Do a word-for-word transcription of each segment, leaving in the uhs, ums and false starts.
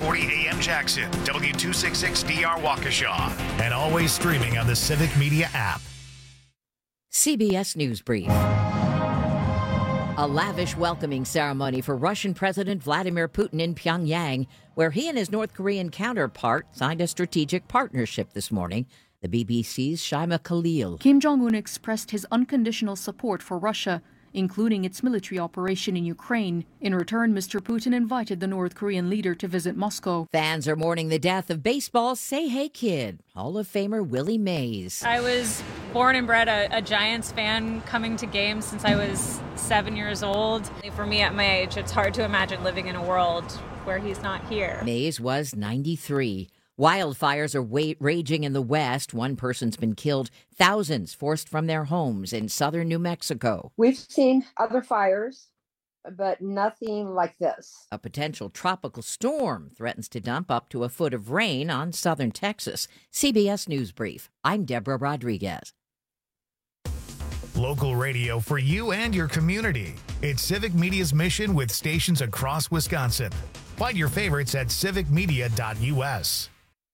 forty A M Jackson, W two sixty-six D R Waukesha, and always streaming on the Civic Media app. C B S News Brief. A lavish welcoming ceremony for Russian President Vladimir Putin in Pyongyang, where he and his North Korean counterpart signed a strategic partnership this morning. The B B C's Shaima Khalil. Kim Jong-un expressed his unconditional support for Russia, including its military operation in Ukraine. In return, Mister Putin invited the North Korean leader to visit Moscow. Fans are mourning the death of baseball's Say Hey Kid, Hall of Famer Willie Mays. I was born and bred a, a Giants fan, coming to games since I was seven years old. For me at my age, it's hard to imagine living in a world where he's not here. Mays was ninety-three. Wildfires are wa- raging in the West. One person's been killed. Thousands forced from their homes in southern New Mexico. We've seen other fires, but nothing like this. A potential tropical storm threatens to dump up to a foot of rain on southern Texas. C B S News Brief. I'm Deborah Rodriguez. Local radio for you and your community. It's Civic Media's mission with stations across Wisconsin. Find your favorites at civic media dot U S.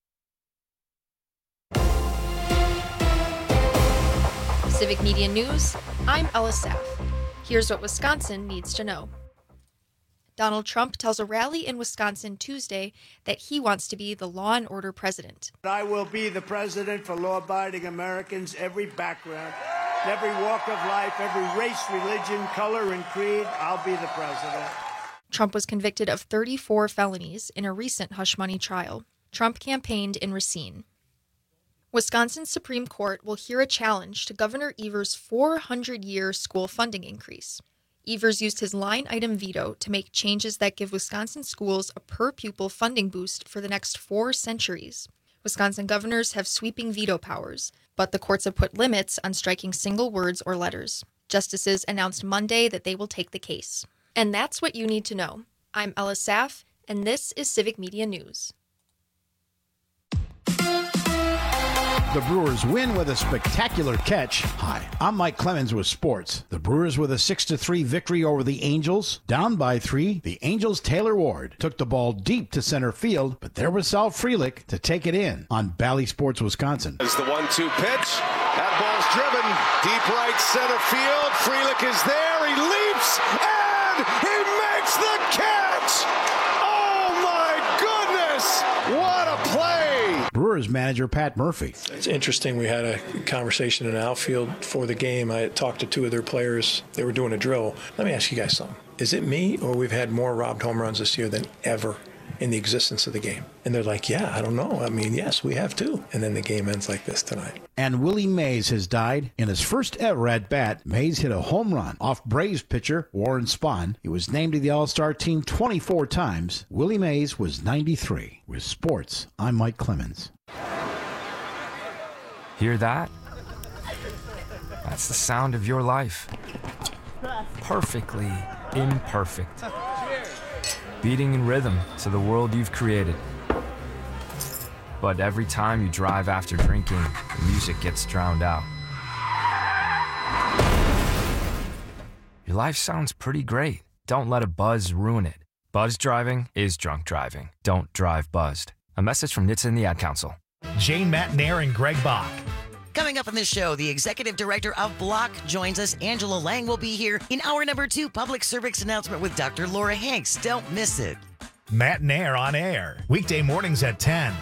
Civic Media News, I'm Ella Saff. Here's what Wisconsin needs to know. Donald Trump tells a rally in Wisconsin Tuesday that he wants to be the law and order president. I will be the president for law-abiding Americans, every background, every walk of life, every race, religion, color, and creed. I'll be the president. Trump was convicted of thirty-four felonies in a recent hush money trial. Trump campaigned in Racine. Wisconsin's Supreme Court will hear a challenge to Governor Evers' four hundred year school funding increase. Evers used his line-item veto to make changes that give Wisconsin schools a per-pupil funding boost for the next four centuries. Wisconsin governors have sweeping veto powers, but the courts have put limits on striking single words or letters. Justices announced Monday that they will take the case. And that's what you need to know. I'm Ella Saff, and this is Civic Media News. The Brewers win with a spectacular catch. Hi, I'm Mike Clemens with sports. The Brewers with a six to three victory over the Angels. Down by three, the Angels' Taylor Ward took the ball deep to center field, but there was Sal Frelick to take it in on Bally Sports Wisconsin. As the one two pitch, that ball's driven deep right center field. Frelick is there, he leaps, and he makes the catch! Oh my goodness! What a play! Brewers manager Pat Murphy. It's interesting. We had a conversation in the outfield for the game. I talked to two of their players. They were doing a drill. Let me ask you guys something. Is it me or we've had more robbed home runs this year than ever in the existence of the game? And they're like, yeah, I don't know. I mean, yes, we have too. And then the game ends like this tonight. And Willie Mays has died. In his first ever at-bat, Mays hit a home run off Braves pitcher Warren Spahn. He was named to the All-Star team twenty-four times. Willie Mays was ninety-three. With sports, I'm Mike Clemens. Hear that? That's the sound of your life. Perfectly imperfect. Beating in rhythm to the world you've created. But every time you drive after drinking, the music gets drowned out. Your life sounds pretty great. Don't let a buzz ruin it. Buzz driving is drunk driving. Don't drive buzzed. A message from N H T S A and the Ad Council. Jane Matnair and Greg Bach. Coming up on this show, the executive director of Block joins us. Angela Lang will be here in hour number two, public service announcement with Doctor Laura Hanks. Don't miss it. Matnair on air, weekday mornings at ten.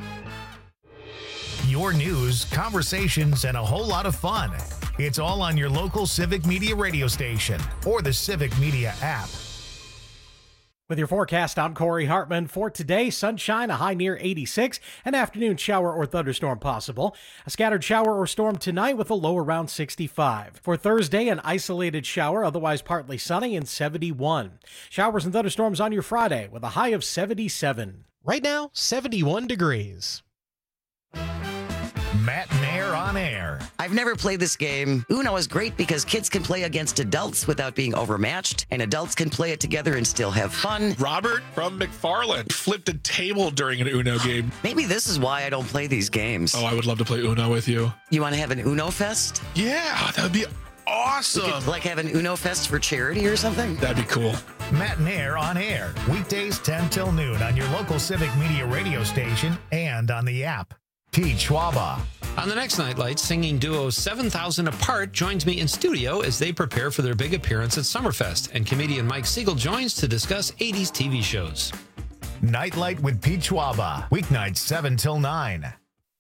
Your news, conversations, and a whole lot of fun. It's all on your local Civic Media radio station or the Civic Media app. With your forecast, I'm Corey Hartman. For today, sunshine, a high near eighty-six, an afternoon shower or thunderstorm possible. A scattered shower or storm tonight with a low around sixty-five. For Thursday, an isolated shower, otherwise partly sunny, and seventy-one. Showers and thunderstorms on your Friday with a high of seventy-seven. Right now, seventy-one degrees. Matnair on air. I've never played this game. Uno is great because kids can play against adults without being overmatched, and adults can play it together and still have fun. Robert from McFarland flipped a table during an Uno game. Maybe this is why I don't play these games. Oh, I would love to play Uno with you. You want to have an Uno Fest? Yeah, that would be awesome. We could, like, have an Uno Fest for charity or something? That'd be cool. Matinaire on air, weekdays ten till noon on your local Civic Media radio station and on the app. Pete Schwaba. On the next Nightlight, singing duo seven thousand Apart joins me in studio as they prepare for their big appearance at Summerfest, and comedian Mike Siegel joins to discuss eighties T V shows. Nightlight with Pete Schwaba, weeknights seven till nine.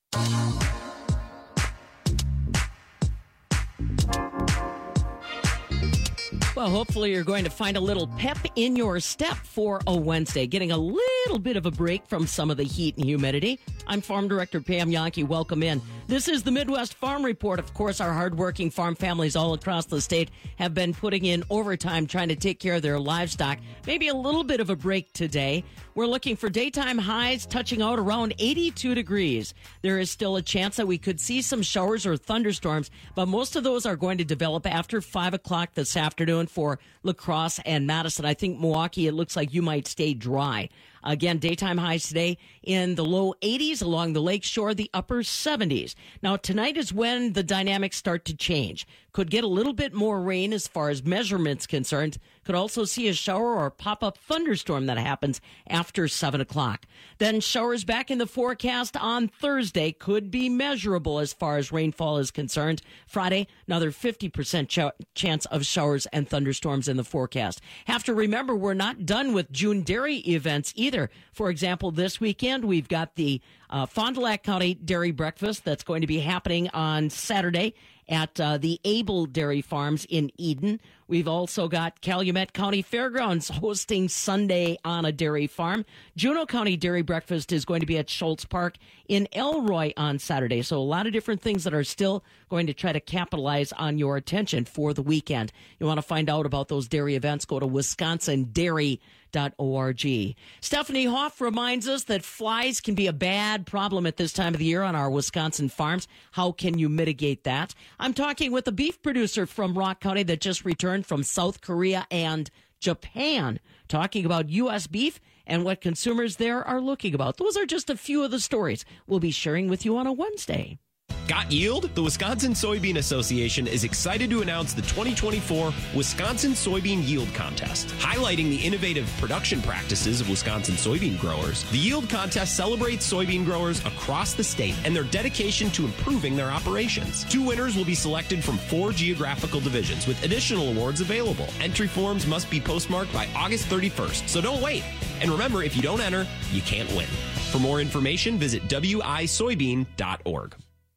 Well, hopefully you're going to find a little pep in your step for a Wednesday, getting a little bit of a break from some of the heat and humidity. I'm Farm Director Pam Yankee. Welcome in. This is the Midwest Farm Report. Of course, our hardworking farm families all across the state have been putting in overtime trying to take care of their livestock. Maybe a little bit of a break today. We're looking for daytime highs touching out around eighty-two degrees. There is still a chance that we could see some showers or thunderstorms, but most of those are going to develop after five o'clock this afternoon for La Crosse and Madison. I think Milwaukee, it looks like you might stay dry. Again, daytime highs today in the low eighties along the lake shore, the upper seventies. Now, tonight is when the dynamics start to change. Could get a little bit more rain as far as measurements concerned. Could also see a shower or pop-up thunderstorm that happens after seven o'clock. Then showers back in the forecast on Thursday. Could be measurable as far as rainfall is concerned. Friday, another fifty percent ch- chance of showers and thunderstorms in the forecast. Have to remember, we're not done with June dairy events either. For example, this weekend, we've got the uh, Fond du Lac County Dairy Breakfast that's going to be happening on Saturday at uh, the Able Dairy Farms in Eden. We've also got Calumet County Fairgrounds hosting Sunday on a dairy farm. Juneau County Dairy Breakfast is going to be at Schultz Park in Elroy on Saturday. So a lot of different things that are still going to try to capitalize on your attention for the weekend. You want to find out about those dairy events, go to wisconsin dairy dot org. Stephanie Hoff reminds us that flies can be a bad problem at this time of the year on our Wisconsin farms. How can you mitigate that? I'm talking with a beef producer from Rock County that just returned from South Korea and Japan, talking about U S beef and what consumers there are looking about. Those are just a few of the stories we'll be sharing with you on a Wednesday. Got yield? The Wisconsin Soybean Association is excited to announce the twenty twenty-four Wisconsin Soybean Yield Contest. Highlighting the innovative production practices of Wisconsin soybean growers, the Yield Contest celebrates soybean growers across the state and their dedication to improving their operations. Two winners will be selected from four geographical divisions with additional awards available. Entry forms must be postmarked by August thirty-first, so don't wait. And remember, if you don't enter, you can't win. For more information, visit w i soybean dot org.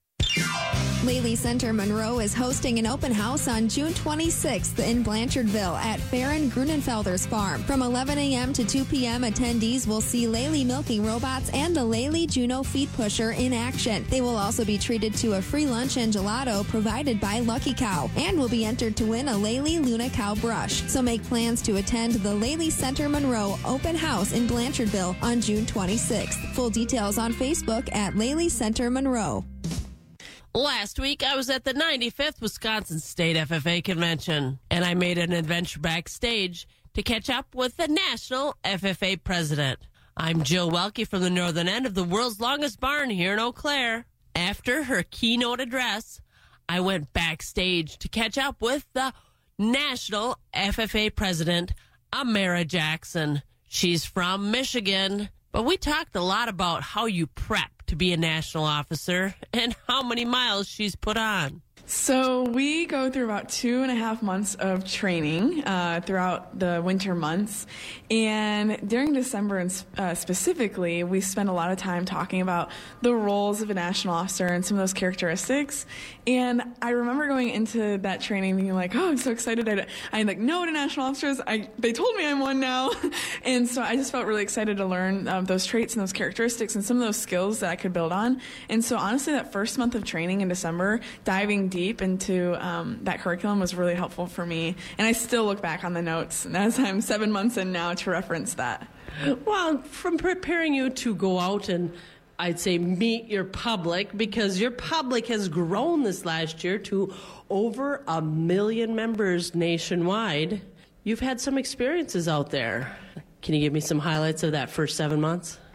Lely Center Monroe is hosting an open house on June twenty-sixth in Blanchardville at Farron Grunenfelder's farm. From eleven a.m. to two p.m., attendees will see Lely milking robots and the Lely Juno feed pusher in action. They will also be treated to a free lunch and gelato provided by Lucky Cow and will be entered to win a Lely Luna Cow brush. So make plans to attend the Lely Center Monroe open house in Blanchardville on June twenty-sixth. Full details on Facebook at Lely Center Monroe. Last week, I was at the ninety-fifth Wisconsin State F F A Convention, and I made an adventure backstage to catch up with the National F F A President. I'm Jill Welke from the northern end of the world's longest barn here in Eau Claire. After her keynote address, I went backstage to catch up with the National F F A President, Amara Jackson. She's from Michigan, but we talked a lot about how you prep to be a national officer and how many miles she's put on. So we go through about two and a half months of training uh, throughout the winter months. And during December and uh, specifically, we spend a lot of time talking about the roles of a national officer and some of those characteristics. And I remember going into that training thinking like, oh, I'm so excited. I, I like know to national officers. I, they told me I'm one now. And so I just felt really excited to learn um, those traits and those characteristics and some of those skills that I could build on. And so honestly, that first month of training in December, diving deep into um, that curriculum was really helpful for me. And I still look back on the notes as I'm seven months in now to reference that. Well, from preparing you to go out and I'd say meet your public, because your public has grown this last year to over a million members nationwide. You've had some experiences out there. Can you give me some highlights of that first seven months?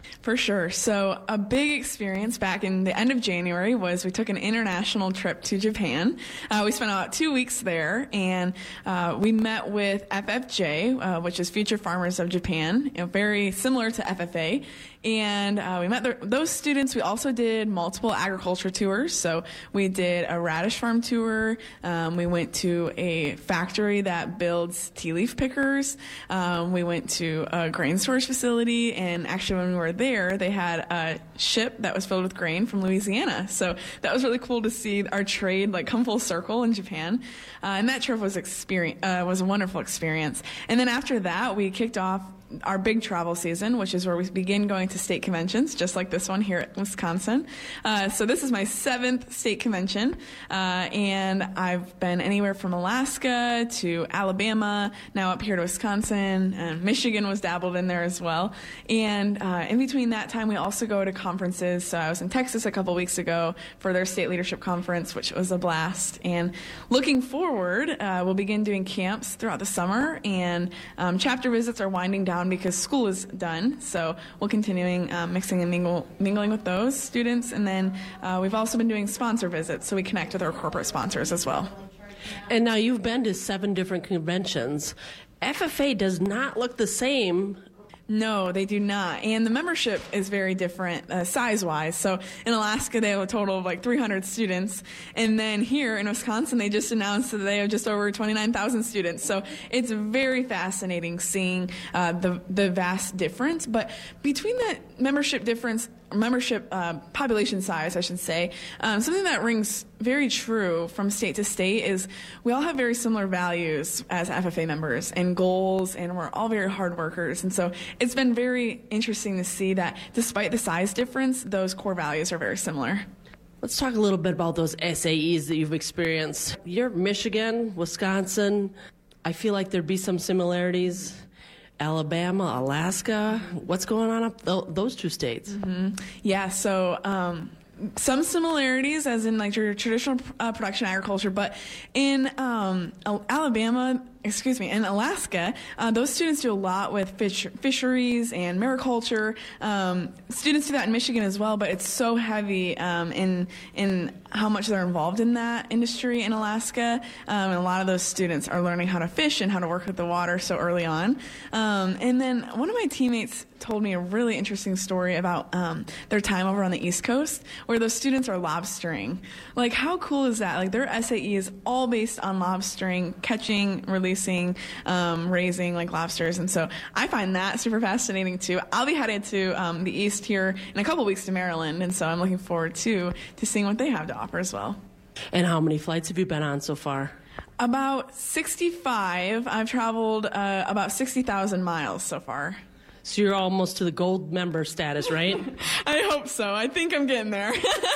For sure. So a big experience back in the end of January was we took an international trip to Japan. Uh, we spent about two weeks there, and uh, we met with F F J, uh, which is Future Farmers of Japan, you know, very similar to F F A. And uh, we met the, those students. We also did multiple agriculture tours. So we did a radish farm tour. Um, we went to a factory that builds tea leaf pickers. Um, we went to a grain storage facility. And actually, when we were there, they had a ship that was filled with grain from Louisiana. So that was really cool to see our trade like come full circle in Japan. Uh, and that trip was experience uh, was a wonderful experience. And then after that, we kicked off our big travel season, which is where we begin going to state conventions, just like this one here at Wisconsin. Uh, so this is my seventh state convention, uh, and I've been anywhere from Alaska to Alabama, now up here to Wisconsin, and Michigan was dabbled in there as well. And uh, in between that time, we also go to conferences. So I was in Texas a couple weeks ago for their state leadership conference, which was a blast. And looking forward, uh, we'll begin doing camps throughout the summer, and um, chapter visits are winding down because school is done, so we'll continuing um, mixing and mingle, mingling with those students, and then uh, we've also been doing sponsor visits, so we connect with our corporate sponsors as well. And now you've been to seven different conventions. F F A does not look the same. No, they do not. And the membership is very different uh, size-wise. So in Alaska, they have a total of like three hundred students. And then here in Wisconsin, they just announced that they have just over twenty-nine thousand students. So it's very fascinating seeing uh, the, the vast difference. But between that membership difference, membership uh, population size, I should say, um, something that rings very true from state to state is we all have very similar values as F F A members and goals, and we're all very hard workers. And so it's been very interesting to see that despite the size difference, those core values are very similar. Let's talk a little bit about those S A Es that you've experienced. You're Michigan, Wisconsin. I feel like there'd be some similarities. Alabama, Alaska. What's going on up th- those two states? Mm-hmm. Yeah, so um, some similarities, as in like your traditional uh, production agriculture, but in um, Alabama, excuse me, in Alaska, uh, those students do a lot with fish, fisheries and mariculture. Um, students do that in Michigan as well, but it's so heavy um, in in how much they're involved in that industry in Alaska. Um, and a lot of those students are learning how to fish and how to work with the water so early on. Um, and then one of my teammates told me a really interesting story about um, their time over on the East Coast, where those students are lobstering. Like, how cool is that? Like, their S A E is all based on lobstering, catching, releasing, um, raising like lobsters. And so I find that super fascinating too. I'll be headed to um, the East here in a couple weeks to Maryland, and so I'm looking forward to to seeing what they have to offer as well. And how many flights have you been on so far? About sixty-five. I've traveled uh, about sixty thousand miles so far. So you're almost to the gold member status, right? I hope so. I think I'm getting there.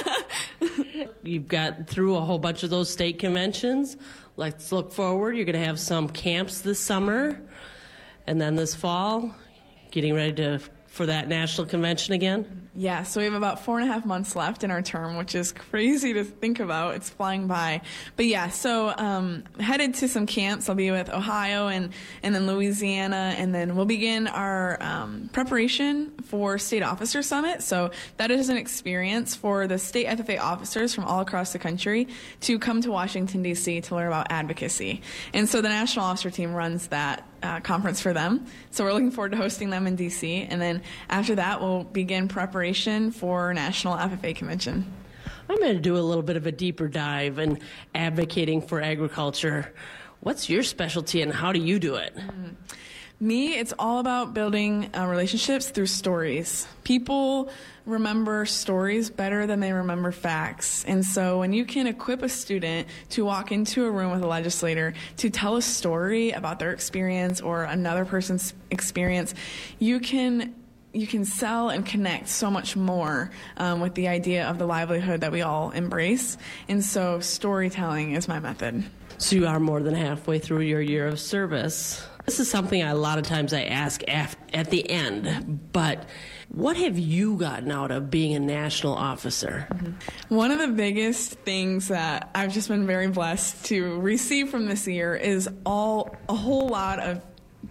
You've got through a whole bunch of those state conventions. Let's look forward. You're going to have some camps this summer, and then this fall, getting ready to for that national convention again? Yeah, so we have about four and a half months left in our term, which is crazy to think about. It's flying by. But yeah, so um, headed to some camps. I'll be with Ohio and, and then Louisiana, and then we'll begin our um, preparation for State Officer Summit. So that is an experience for the state F F A officers from all across the country to come to Washington, D C to learn about advocacy. And so the National Officer Team runs that uh, conference for them. So we're looking forward to hosting them in D C. And then after that, we'll begin preparation for National F F A Convention. I'm going to do a little bit of a deeper dive in advocating for agriculture. What's your specialty and how do you do it? Mm-hmm. Me, it's all about building uh, relationships through stories. People remember stories better than they remember facts. And so when you can equip a student to walk into a room with a legislator to tell a story about their experience or another person's experience, you can you can sell and connect so much more um, with the idea of the livelihood that we all embrace. And so storytelling is my method. So you are more than halfway through your year of service. This is something I, a lot of times I ask af- at the end, but what have you gotten out of being a national officer? Mm-hmm. One of the biggest things that I've just been very blessed to receive from this year is all a whole lot of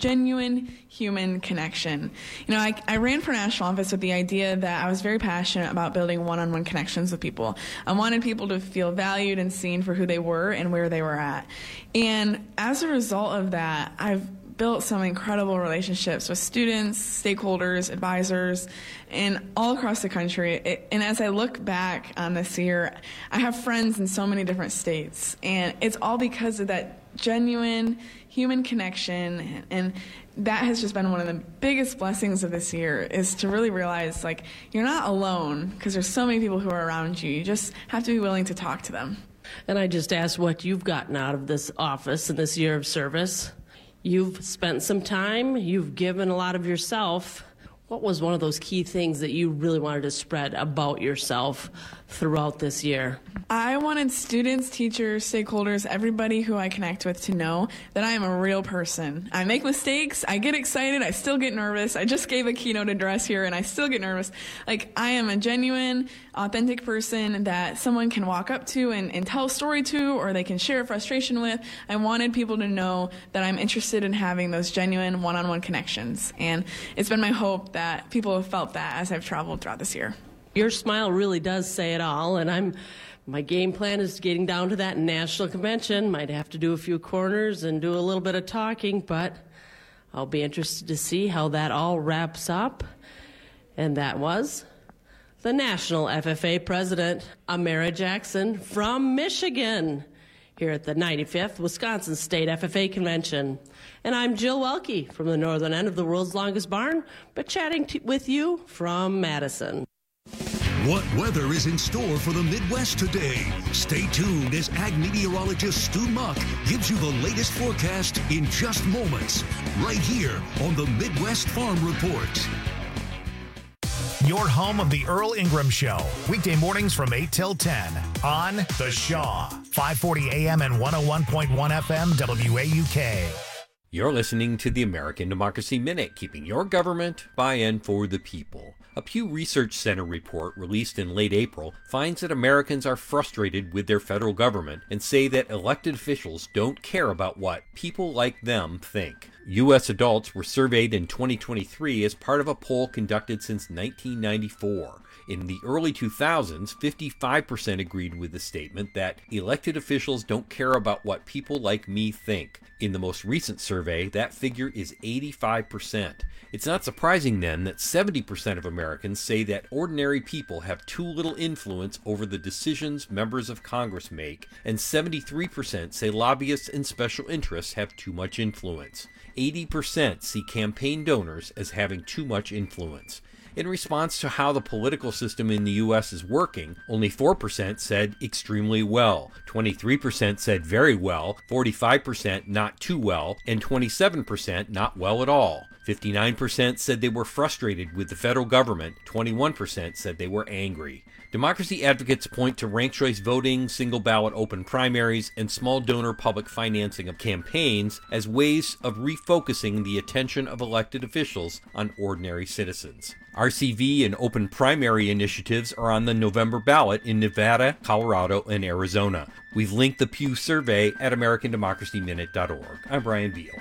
genuine human connection. You know, I, I ran for national office with the idea that I was very passionate about building one-on-one connections with people. I wanted people to feel valued and seen for who they were and where they were at. And as a result of that, I've built some incredible relationships with students, stakeholders, advisors, and all across the country. It, and as I look back on this year, I have friends in so many different states, and it's all because of that genuine human connection. And that has just been one of the biggest blessings of this year, is to really realize, like, you're not alone, because there's so many people who are around you. You just have to be willing to talk to them. And I just asked what you've gotten out of this office and this year of service. You've spent some time, you've given a lot of yourself. What was one of those key things that you really wanted to spread about yourself throughout this year? I wanted students, teachers, stakeholders, everybody who I connect with to know that I am a real person. I make mistakes, I get excited, I still get nervous. I just gave a keynote address here and I still get nervous. Like, I am a genuine, authentic person that someone can walk up to and, and tell a story to, or they can share frustration with. I wanted people to know that I'm interested in having those genuine one-on-one connections. And it's been my hope that that people have felt that as I've traveled throughout this year. Your smile really does say it all, and I'm my game plan is getting down to that national convention. Might have to do a few corners and do a little bit of talking, but I'll be interested to see how that all wraps up. And that was the National F F A President, Amara Jackson from Michigan, here at the ninety-fifth Wisconsin State F F A Convention. And I'm Jill Welke from the northern end of the world's longest barn, but chatting t- with you from Madison. What weather is in store for the Midwest today? Stay tuned as ag meteorologist Stu Muck gives you the latest forecast in just moments, right here on the Midwest Farm Report. Your home of the Earl Ingram Show, weekday mornings from eight till ten on The Shaw, five forty A M and one oh one point one F M W A U K. You're listening to the American Democracy Minute, keeping your government by and for the people. A Pew Research Center report released in late April finds that Americans are frustrated with their federal government and say that elected officials don't care about what people like them think. U S adults were surveyed in twenty twenty-three as part of a poll conducted since nineteen ninety-four. In the early two thousands, fifty-five percent agreed with the statement that elected officials don't care about what people like me think. In the most recent survey, that figure is eighty-five percent. It's not surprising then that seventy percent of Americans say that ordinary people have too little influence over the decisions members of Congress make, and seventy-three percent say lobbyists and special interests have too much influence. eighty percent see campaign donors as having too much influence. In response to how the political system in the U S is working, only four percent said extremely well, twenty-three percent said very well, forty-five percent not too well, and twenty-seven percent not well at all. fifty-nine percent said they were frustrated with the federal government, twenty-one percent said they were angry. Democracy advocates point to ranked choice voting, single ballot open primaries, and small donor public financing of campaigns as ways of refocusing the attention of elected officials on ordinary citizens. R C V and open primary initiatives are on the November ballot in Nevada, Colorado, and Arizona. We've linked the Pew survey at american democracy minute dot org. I'm Brian Beal.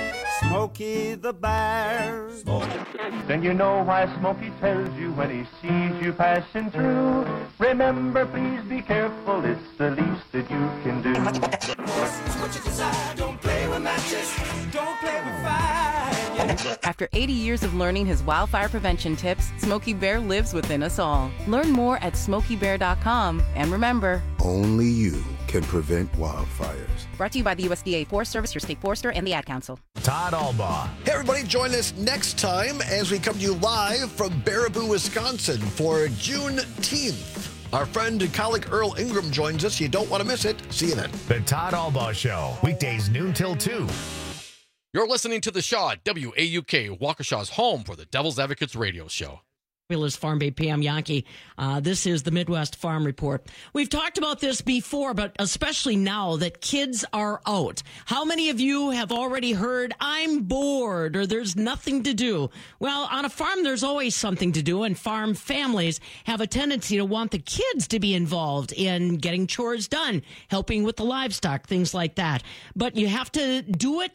Smokey the Bear. Smokey. Then you know why Smokey tells you when he sees you passing through. Remember, please be careful, it's the least that you can do. What you decide, don't play with matches, don't play with fire. After eighty years of learning his wildfire prevention tips, Smokey Bear lives within us all. Learn more at smokey bear dot com, and remember, only you can prevent wildfires. Brought to you by the U S D A Forest Service, your state forester, and the Ad Council. Todd Albaugh. Hey, everybody, join us next time as we come to you live from Baraboo, Wisconsin for Juneteenth. Our friend and colleague Earl Ingram joins us. You don't want to miss it. See you then. The Todd Albaugh Show, weekdays noon till two. You're listening to The Shaw, W A U K, Waukesha's home for the Devil's Advocates radio show. Fabulous Farm Babe Pam Yankee. Uh, this is the Midwest Farm Report. We've talked about this before, but especially now that kids are out. How many of you have already heard, I'm bored, or there's nothing to do? Well, on a farm, there's always something to do, and farm families have a tendency to want the kids to be involved in getting chores done, helping with the livestock, things like that. But you have to do it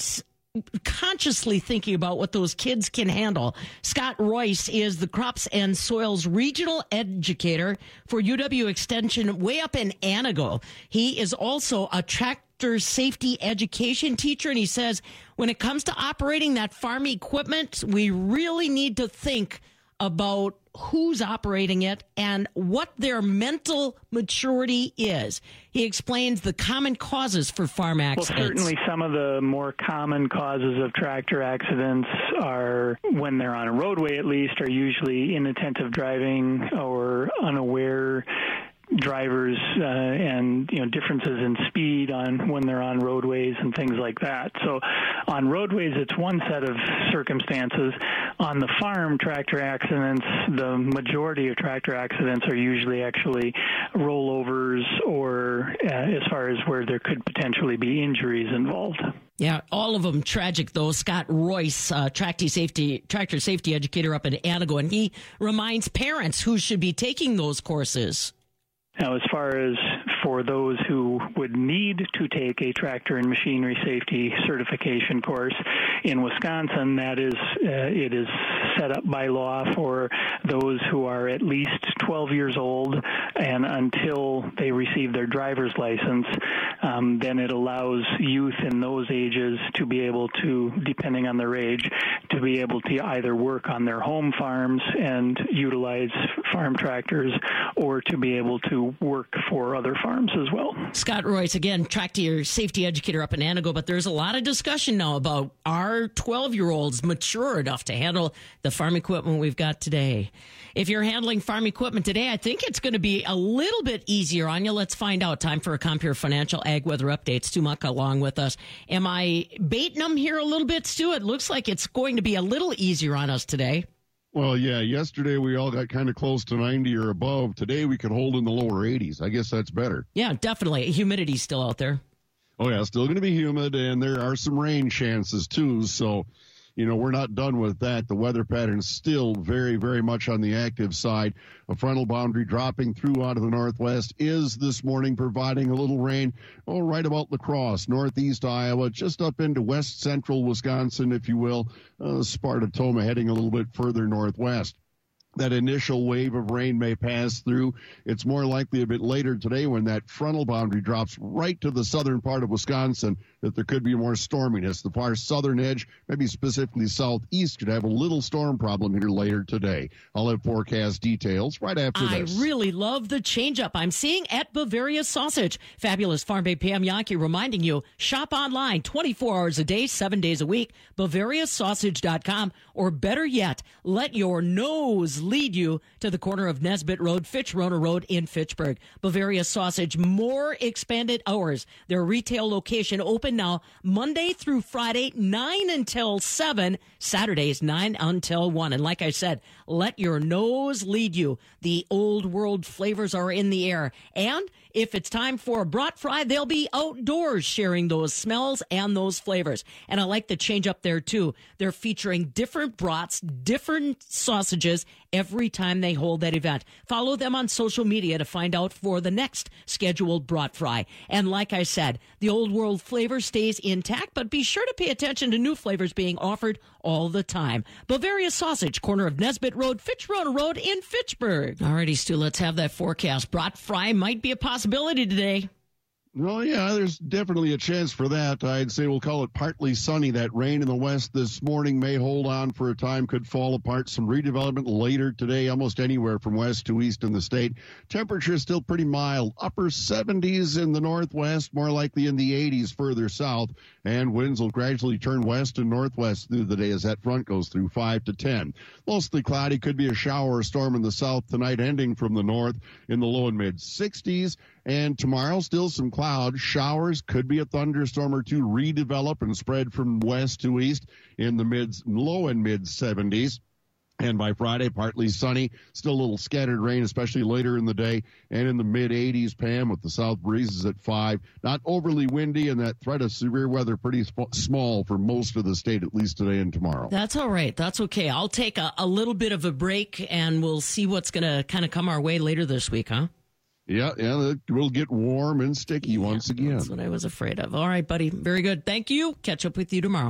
consciously thinking about what those kids can handle. Scott Royce is the Crops and Soils Regional Educator for U W Extension way up in Anago. He is also a tractor safety education teacher, and he says when it comes to operating that farm equipment, we really need to think about who's operating it and what their mental maturity is. He explains the common causes for farm accidents. Well, certainly some of the more common causes of tractor accidents are, when they're on a roadway at least, are usually inattentive driving or unaware drivers uh, and you know differences in speed on when they're on roadways and things like that. So on roadways, it's one set of circumstances. On the farm, tractor accidents, the majority of tractor accidents are usually actually rollovers or uh, as far as where there could potentially be injuries involved. Yeah, all of them tragic, though. Scott Royce, uh, tractor safety, tractor safety educator up in Anago, and he reminds parents who should be taking those courses. Now, as far as for those who would need to take a tractor and machinery safety certification course in Wisconsin, that is, uh, it is set up by law for those who are at least twelve years old and until they receive their driver's license. Um, then it allows youth in those ages to be able to, depending on their age, to be able to either work on their home farms and utilize farm tractors or to be able to work for other farms as well. Scott Royce, again, tractor safety educator up in Anago, but there's a lot of discussion now about are twelve-year-olds mature enough to handle the farm equipment we've got today. If you're handling farm equipment today, I think it's going to be a little bit easier on you. Let's find out. Time for a Compare Financial Ag Weather Update. Stu Muck along with us. Am I baiting them here a little bit, Stu? It looks like it's going to be a little easier on us today. Well, yeah, yesterday we all got kind of close to ninety or above. Today we could hold in the lower eighties. I guess that's better. Yeah, definitely. Humidity's still out there. Oh, yeah, still going to be humid, and there are some rain chances, too. So, you know, we're not done with that. The weather pattern is still very, very much on the active side. A frontal boundary dropping through out of the northwest is this morning providing a little rain, oh, right about La Crosse, northeast Iowa, just up into west central Wisconsin, if you will. Uh, Sparta-Toma heading a little bit further northwest. That initial wave of rain may pass through. It's more likely a bit later today when that frontal boundary drops right to the southern part of Wisconsin that there could be more storminess. The far southern edge, maybe specifically southeast, could have a little storm problem here later today. I'll have forecast details right after I this. I really love the changeup I'm seeing at Bavaria Sausage. Fabulous Farm Babe Pam Yankee reminding you, shop online twenty-four hours a day, seven days a week, Bavaria Sausage dot com, or better yet, let your nose lead you to the corner of Nesbitt Road, Fitch-Rona Road in Fitchburg. Bavaria Sausage, more expanded hours. Their retail location open now Monday through Friday, nine until seven, Saturdays, nine until one. And like I said, let your nose lead you. The old world flavors are in the air. And if it's time for a brat fry, they'll be outdoors sharing those smells and those flavors. And I like the change up there, too. They're featuring different brats, different sausages every time they hold that event. Follow them on social media to find out for the next scheduled brat fry. And like I said, the old world flavor stays intact, but be sure to pay attention to new flavors being offered all the time. Bavaria Sausage, corner of Nesbitt Road, Fitch-Rona Road in Fitchburg. All righty, Stu, let's have that forecast. Brat fry might be a possibility today. Well, yeah, there's definitely a chance for that. I'd say we'll call it partly sunny. That rain in the west this morning may hold on for a time, could fall apart. Some redevelopment later today, almost anywhere from west to east in the state. Temperature still pretty mild. Upper seventies in the northwest, more likely in the eighties further south. And winds will gradually turn west and northwest through the day as that front goes through five to ten. Mostly cloudy, could be a shower or storm in the south tonight, ending from the north in the low and mid sixties. And tomorrow, still some clouds, showers, could be a thunderstorm or two, redevelop and spread from west to east in the mid, low and mid seventies. And by Friday, partly sunny, still a little scattered rain, especially later in the day, and in the mid eighties, Pam, with the south breezes at five. Not overly windy, and that threat of severe weather pretty sp- small for most of the state, at least today and tomorrow. That's all right. That's okay. I'll take a, a little bit of a break, and we'll see what's going to kind of come our way later this week, huh? Yeah, yeah, it will get warm and sticky yeah, once again. That's what I was afraid of. All right, buddy. Very good. Thank you. Catch up with you tomorrow.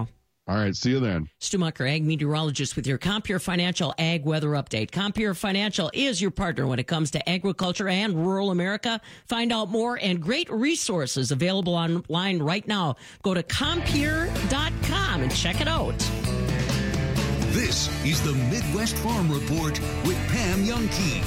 All right, see you then. Stu Mucker, ag meteorologist with your Compeer Financial Ag Weather Update. Compeer Financial is your partner when it comes to agriculture and rural America. Find out more and great resources available online right now. Go to Compeer dot com and check it out. This is the Midwest Farm Report with Pam Jahnke.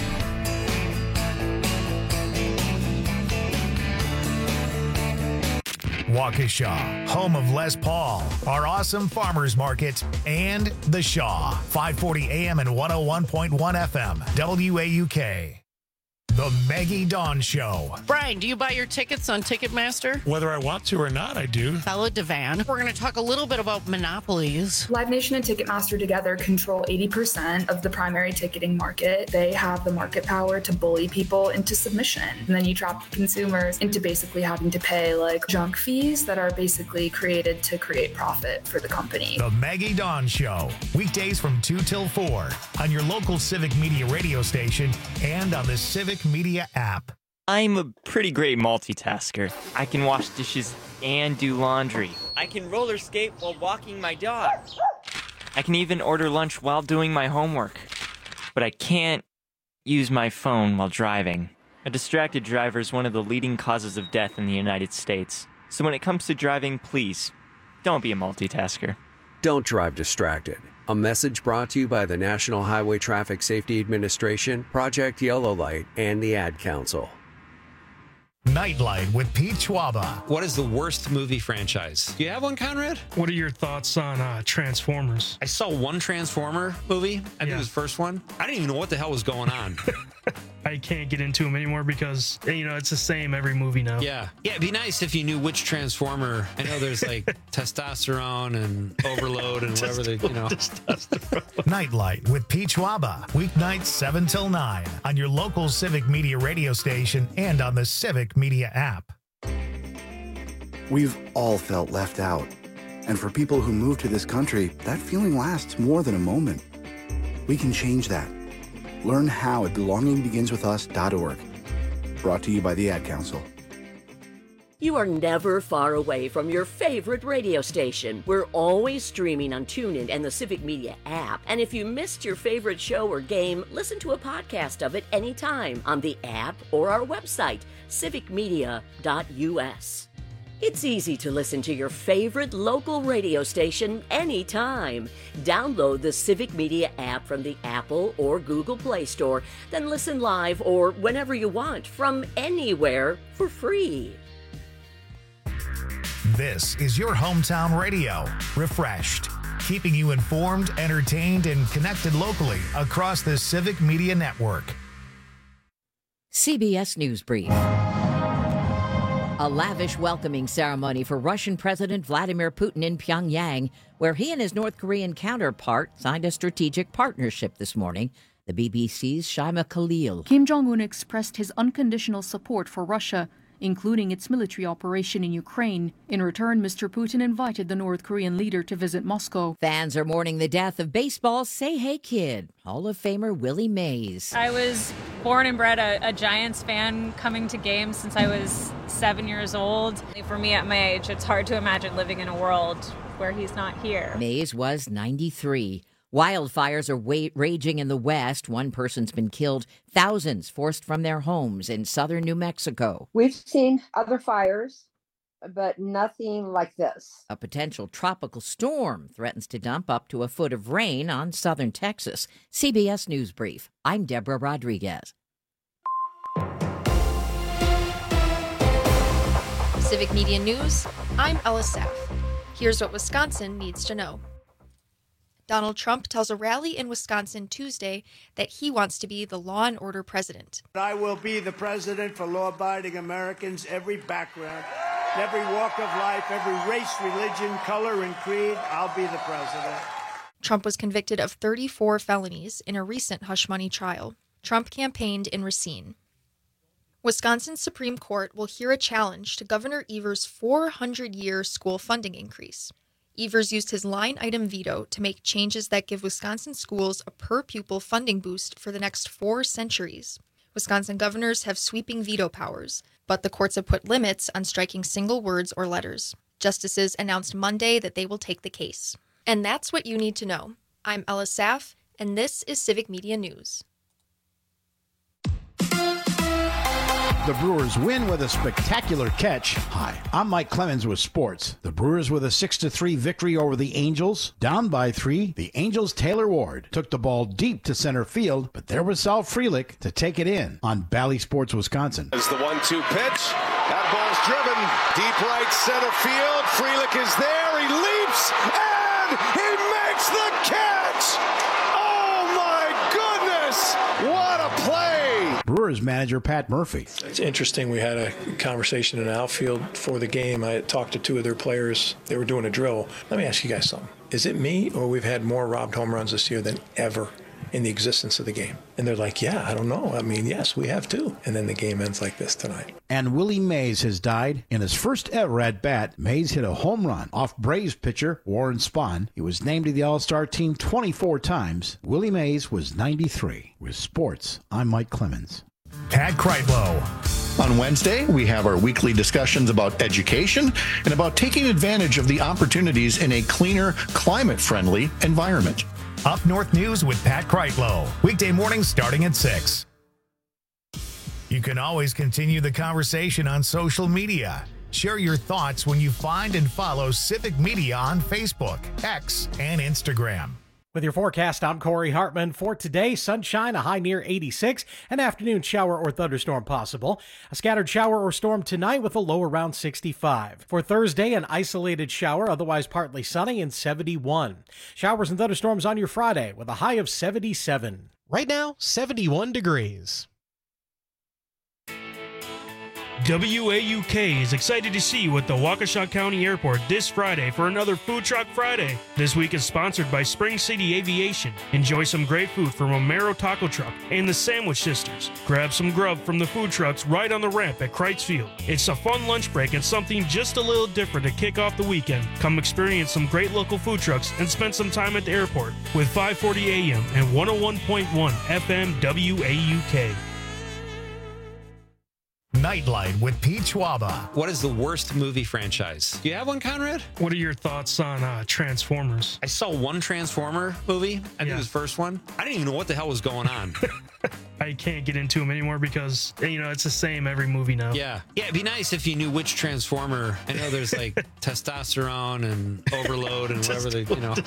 Waukesha, home of Les Paul, our awesome farmers market, and The Shaw, five forty A M and one oh one point one F M, W A U K. The Maggie Dawn Show. Brian, do you buy your tickets on Ticketmaster? Whether I want to or not, I do. Bella Devan. We're going to talk a little bit about monopolies. Live Nation and Ticketmaster together control eighty percent of the primary ticketing market. They have the market power to bully people into submission. And then you trap consumers into basically having to pay like junk fees that are basically created to create profit for the company. The Maggie Dawn Show. Weekdays from two till four on your local Civic Media radio station and on the Civic Media app. I'm a pretty great multitasker. I can wash dishes and do laundry. I can roller skate while walking my dog. I can even order lunch while doing my homework. But I can't use my phone while driving. A distracted driver is one of the leading causes of death in the United States. So when it comes to driving, please, don't be a multitasker. Don't drive distracted. A message brought to you by the National Highway Traffic Safety Administration, Project Yellow Light, and the Ad Council. Nightlight with Pete Schwaba. What is the worst movie franchise? Do you have one, Conrad? What are your thoughts on uh, Transformers? I saw one Transformer movie. I think Yeah. it was the first one. I didn't even know what the hell was going on. I can't get into them anymore because, you know, it's the same every movie now. Yeah. Yeah, it'd be nice if you knew which Transformer. I know there's like testosterone and overload and whatever they, you know. Nightlight with Pete Schwaba. Weeknights seven till nine on your local Civic Media radio station and on the Civic Media app. We've all felt left out. And for people who move to this country, that feeling lasts more than a moment. We can change that. Learn how at belonging begins with us dot org. Brought to you by the Ad Council. You are never far away from your favorite radio station. We're always streaming on TuneIn and the Civic Media app. And if you missed your favorite show or game, listen to a podcast of it anytime on the app or our website, civic media dot U S. It's easy to listen to your favorite local radio station anytime. Download the Civic Media app from the Apple or Google Play Store, then listen live or whenever you want from anywhere for free. This is your hometown radio, refreshed, keeping you informed, entertained, and connected locally across the Civic Media Network. C B S News Brief. A lavish welcoming ceremony for Russian President Vladimir Putin in Pyongyang, where he and his North Korean counterpart signed a strategic partnership this morning. The B B C's Shaima Khalil. Kim Jong-un expressed his unconditional support for Russia, including its military operation in Ukraine. In return, Mister Putin invited the North Korean leader to visit Moscow. Fans are mourning the death of baseball's Say Hey Kid, Hall of Famer Willie Mays. I was born and bred a, a Giants fan, coming to games since I was seven years old. For me at my age, it's hard to imagine living in a world where he's not here. Mays was ninety-three. Wildfires are wa- raging in the West. One person's been killed. Thousands forced from their homes in southern New Mexico. We've seen other fires, but nothing like this. A potential tropical storm threatens to dump up to a foot of rain on southern Texas. C B S News Brief. I'm Deborah Rodriguez. Civic Media News, I'm Ella Saff. Here's what Wisconsin needs to know. Donald Trump tells a rally in Wisconsin Tuesday that he wants to be the law and order president. I will be the president for law-abiding Americans, every background, every walk of life, every race, religion, color, and creed. I'll be the president. Trump was convicted of thirty-four felonies in a recent hush money trial. Trump campaigned in Racine. Wisconsin's Supreme Court will hear a challenge to Governor Evers' four hundred year school funding increase. Evers used his line-item veto to make changes that give Wisconsin schools a per-pupil funding boost for the next four centuries. Wisconsin governors have sweeping veto powers, but the courts have put limits on striking single words or letters. Justices announced Monday that they will take the case. And that's what you need to know. I'm Ella Saff, and this is Civic Media News. The Brewers win with a spectacular catch. Hi, I'm Mike Clemens with sports. The Brewers with a six to three victory over the Angels. Down by three, the Angels' Taylor Ward took the ball deep to center field, but there was Sal Frelick to take it in on Bally Sports Wisconsin. As the one two pitch, that ball's driven deep right center field. Frelick is there, he leaps, and he makes the catch! Oh my goodness! What a play! Brewers manager Pat Murphy. It's interesting. We had a conversation in the outfield for the game. I talked to two of their players. They were doing a drill. Let me ask you guys something. Is it me or we've had more robbed home runs this year than ever in the existence of the game? And they're like, yeah, I don't know. I mean, yes, we have too. And then the game ends like this tonight. And Willie Mays has died. In his first ever at-bat, Mays hit a home run off Braves pitcher Warren Spahn. He was named to the All-Star team twenty-four times. Willie Mays was ninety-three. With sports, I'm Mike Clemens. Pat Kreitlow. On Wednesday, we have our weekly discussions about education and about taking advantage of the opportunities in a cleaner, climate-friendly environment. Up North News with Pat Kreitlow. Weekday mornings starting at six. You can always continue the conversation on social media. Share your thoughts when you find and follow Civic Media on Facebook, X, and Instagram. With your forecast, I'm Corey Hartman. For today, sunshine, a high near eighty-six, an afternoon shower or thunderstorm possible. A scattered shower or storm tonight with a low around sixty-five. For Thursday, an isolated shower, otherwise partly sunny, and seventy-one. Showers and thunderstorms on your Friday with a high of seventy-seven. Right now, seventy-one degrees. W A U K is excited to see you at the Waukesha County Airport this Friday for another Food Truck Friday. This week is sponsored by Spring City Aviation. Enjoy some great food from Romero Taco Truck and the Sandwich Sisters. Grab some grub from the food trucks right on the ramp at Kreitz Field. It's a fun lunch break and something just a little different to kick off the weekend. Come experience some great local food trucks and spend some time at the airport with five forty A M and one oh one point one F M W A U K. Nightlight with Pete Schwaba. What is the worst movie franchise? Do you have one, Conrad? What are your thoughts on uh, Transformers? I saw one Transformer movie. I think Yeah. it was the first one. I didn't even know what the hell was going on. I can't get into them anymore because, you know, it's the same every movie now. Yeah. Yeah, it'd be nice if you knew which Transformer. I know there's like testosterone and overload and whatever they, you know.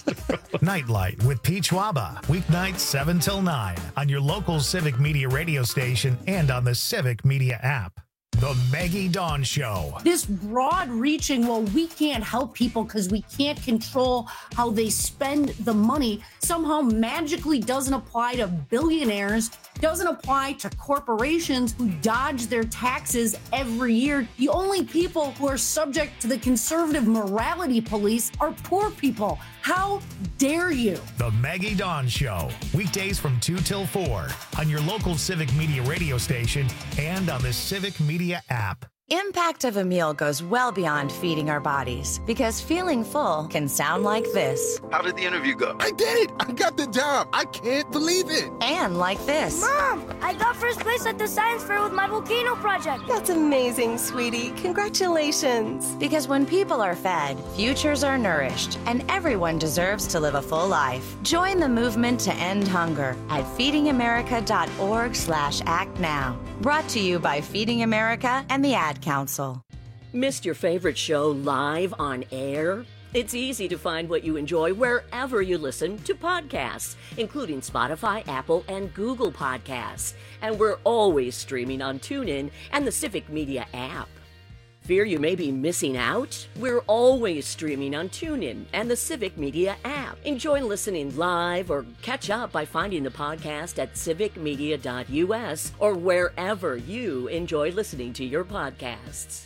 Nightlight with Pete Schwaba. Weeknights seven till nine on your local Civic Media radio station and on the Civic Media app. The Maggie Dawn Show. This broad-reaching, well, we can't help people because we can't control how they spend the money, somehow magically doesn't apply to billionaires, doesn't apply to corporations who dodge their taxes every year. The only people who are subject to the conservative morality police are poor people. How dare you? The Maggie Dawn Show. Weekdays from two till four on your local Civic Media radio station and on the Civic Media app. Impact of a meal goes well beyond feeding our bodies because feeling full can sound like this. How did the interview go? I did it! I got the job! I can't believe it! And like this. Mom, I got first place at the science fair with my volcano project. That's amazing, sweetie. Congratulations. Because when people are fed, futures are nourished, and everyone deserves to live a full life. Join the movement to end hunger at feedingamerica.org slash act now. Brought to you by Feeding America and the Ad Council. Missed your favorite show live on air? It's easy to find what you enjoy wherever you listen to podcasts, including Spotify, Apple, and Google Podcasts. And we're always streaming on TuneIn and the Civic Media app. Fear you may be missing out? We're always streaming on TuneIn and the Civic Media app. Enjoy listening live or catch up by finding the podcast at civic media dot U S or wherever you enjoy listening to your podcasts.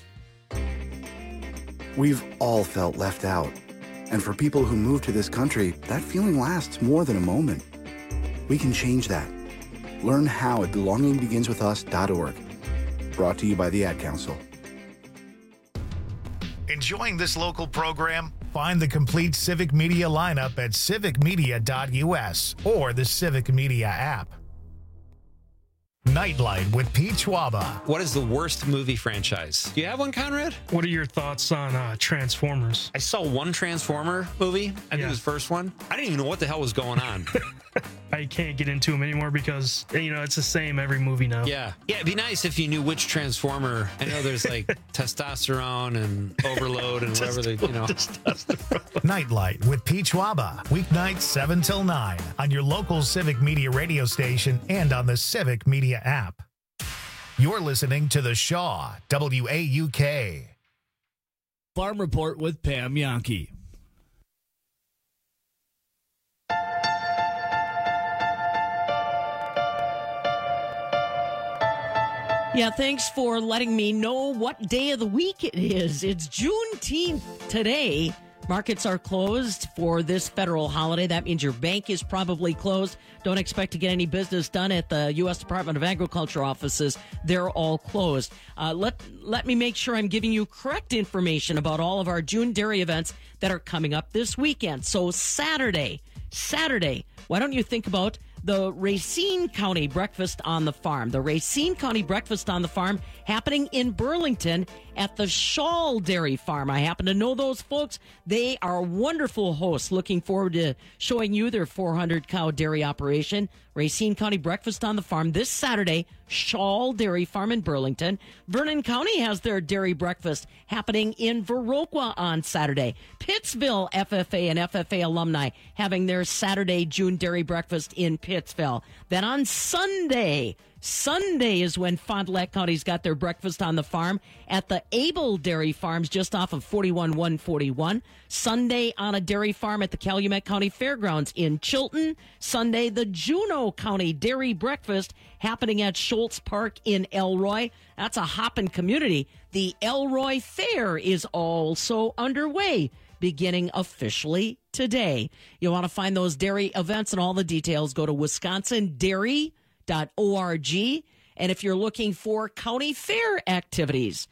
We've all felt left out. And for people who move to this country, that feeling lasts more than a moment. We can change that. Learn how at belonging begins with us dot org. Brought to you by the Ad Council. Enjoying this local program? Find the complete Civic Media lineup at civic media dot U S or the Civic Media app. Nightlight with Pete Schwaba. What is the worst movie franchise? Do you have one, Conrad? What are your thoughts on uh, Transformers? I saw one Transformer movie. I think Yeah. it was the first one. I didn't even know what the hell was going on. I can't get into them anymore because, you know, it's the same every movie now. Yeah. Yeah, it'd be nice if you knew which Transformer. I know there's like testosterone and overload and whatever they, you know. Nightlight with Pete Schwaba. Weeknights seven till nine on your local Civic Media radio station and on the Civic Media app. You're listening to The Shaw, W A U K. Farm Report with Pam Yankee. Yeah, thanks for letting me know what day of the week it is. It's Juneteenth today. Markets are closed for this federal holiday. That means your bank is probably closed. Don't expect to get any business done at the U S Department of Agriculture offices. They're all closed. Uh, let, let me make sure I'm giving you correct information about all of our June dairy events that are coming up this weekend. So Saturday, Saturday, why don't you think about the Racine County Breakfast on the Farm. The Racine County Breakfast on the Farm happening in Burlington at the Shaw Dairy Farm. I happen to know those folks. They are wonderful hosts. Looking forward to showing you their four hundred cow dairy operation. Racine County Breakfast on the Farm this Saturday, Shaw Dairy Farm in Burlington. Vernon County has their dairy breakfast happening in Viroqua on Saturday. Pittsville F F A and F F A alumni having their Saturday June dairy breakfast in Pittsville. Then on Sunday, Sunday is when Fond du Lac County's got their breakfast on the farm at the Able Dairy Farms just off of forty-one one forty-one. Sunday on a dairy farm at the Calumet County Fairgrounds in Chilton. Sunday, the Juneau County Dairy Breakfast happening at Schultz Park in Elroy. That's a hopping community. The Elroy Fair is also underway, beginning officially today. You want to find those dairy events and all the details, go to wisconsin dairy dot org. And if you're looking for county fair activities,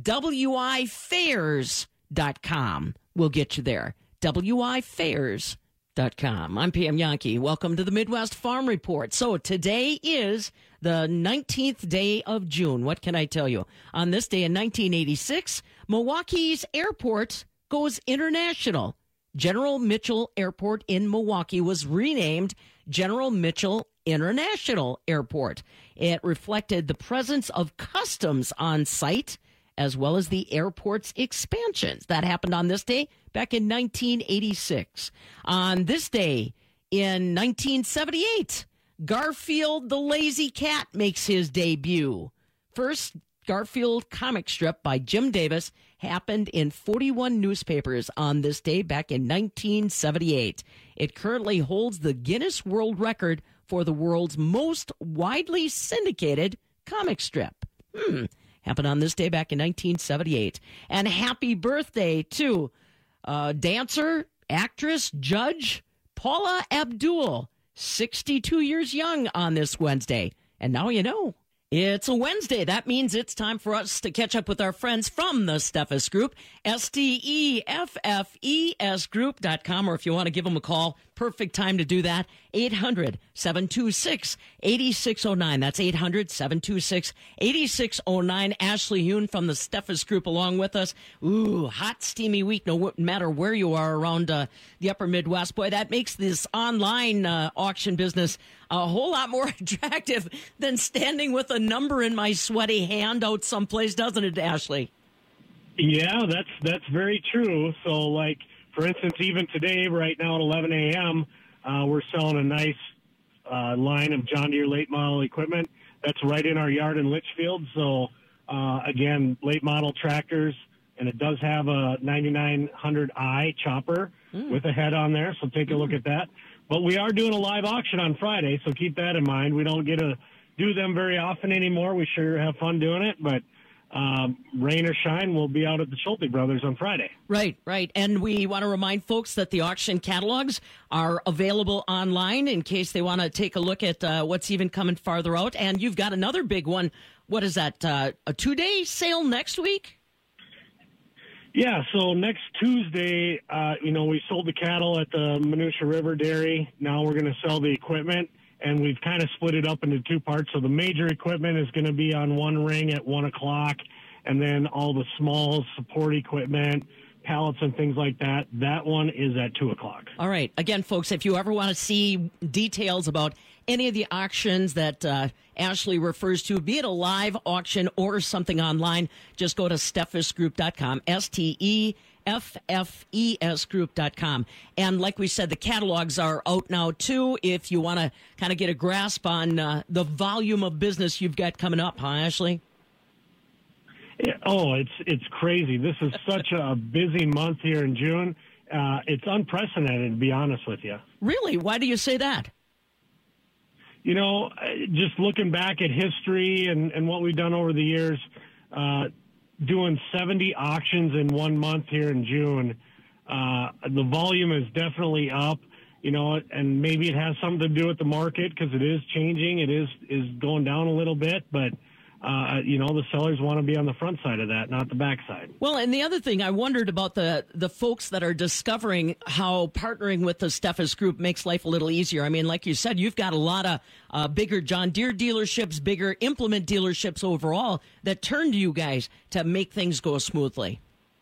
w i fairs dot com will get you there. w i fairs dot com. I'm Pam Yankee. Welcome to the Midwest Farm Report. So today is the nineteenth day of June. What can I tell you? On this day in nineteen eighty-six, Milwaukee's airport goes international. General Mitchell Airport in Milwaukee was renamed General Mitchell International Airport. It reflected the presence of customs on site as well as the airport's expansions. That happened on this day back in nineteen eighty-six. On this day in nineteen seventy-eight, Garfield the Lazy Cat makes his debut. First Garfield comic strip by Jim Davis happened in forty-one newspapers on this day back in nineteen seventy-eight. It currently holds the Guinness World Record for the world's most widely syndicated comic strip. Hmm. Happened on this day back in nineteen seventy-eight. And happy birthday to uh, dancer, actress, judge Paula Abdul, sixty-two years young on this Wednesday. And now you know. It's a Wednesday. That means it's time for us to catch up with our friends from the Steffes Group, S T E F F E S group dot com, or if you want to give them a call, perfect time to do that, eight hundred, seven two six, eight six zero nine. That's eight hundred, seven two six, eight six zero nine. Ashley Hune from the Steffes Group along with us. Ooh, hot, steamy week, no matter where you are around uh, the upper Midwest. Boy, that makes this online uh, auction business a whole lot more attractive than standing with a number in my sweaty hand out someplace, doesn't it, Ashley? Yeah, that's that's very true. So, like, for instance, even today, right now at eleven a.m., uh, we're selling a nice uh, line of John Deere late model equipment that's right in our yard in Litchfield. So, uh, again, late model tractors, and it does have a ninety-nine hundred i chopper mm. with a head on there. So take a mm. look at that. But we are doing a live auction on Friday, so keep that in mind. We don't get to do them very often anymore. We sure have fun doing it, but um, rain or shine, we'll be out at the Schulte Brothers on Friday. Right, right. And we want to remind folks that the auction catalogs are available online in case they want to take a look at uh, what's even coming farther out. And you've got another big one. What is that, uh, a two-day sale next week? Yeah, so next Tuesday, uh, you know, we sold the cattle at the Minutia River Dairy. Now we're going to sell the equipment and we've kind of split it up into two parts. So the major equipment is going to be on one ring at one o'clock, and then all the small support equipment, pallets and things like that, that one is at two o'clock. All right. Again, folks, if you ever want to see details about any of the auctions that uh, Ashley refers to, be it a live auction or something online, just go to steffes group dot com, S T E F F E S group dot com. And like we said, the catalogs are out now, too, if you want to kind of get a grasp on uh, the volume of business you've got coming up, huh, Ashley? Yeah, oh, it's it's crazy. This is such a busy month here in June. Uh, it's unprecedented, to be honest with you. Really? Why do you say that? You know, just looking back at history and, and what we've done over the years, uh, doing seventy auctions in one month here in June, uh, the volume is definitely up, you know, and maybe it has something to do with the market because it is changing. It is, is going down a little bit, but Uh, you know, the sellers want to be on the front side of that, not the back side. Well, and the other thing I wondered about the the folks that are discovering how partnering with the Steffes Group makes life a little easier. I mean, like you said, you've got a lot of uh, bigger John Deere dealerships, bigger implement dealerships overall that turn to you guys to make things go smoothly.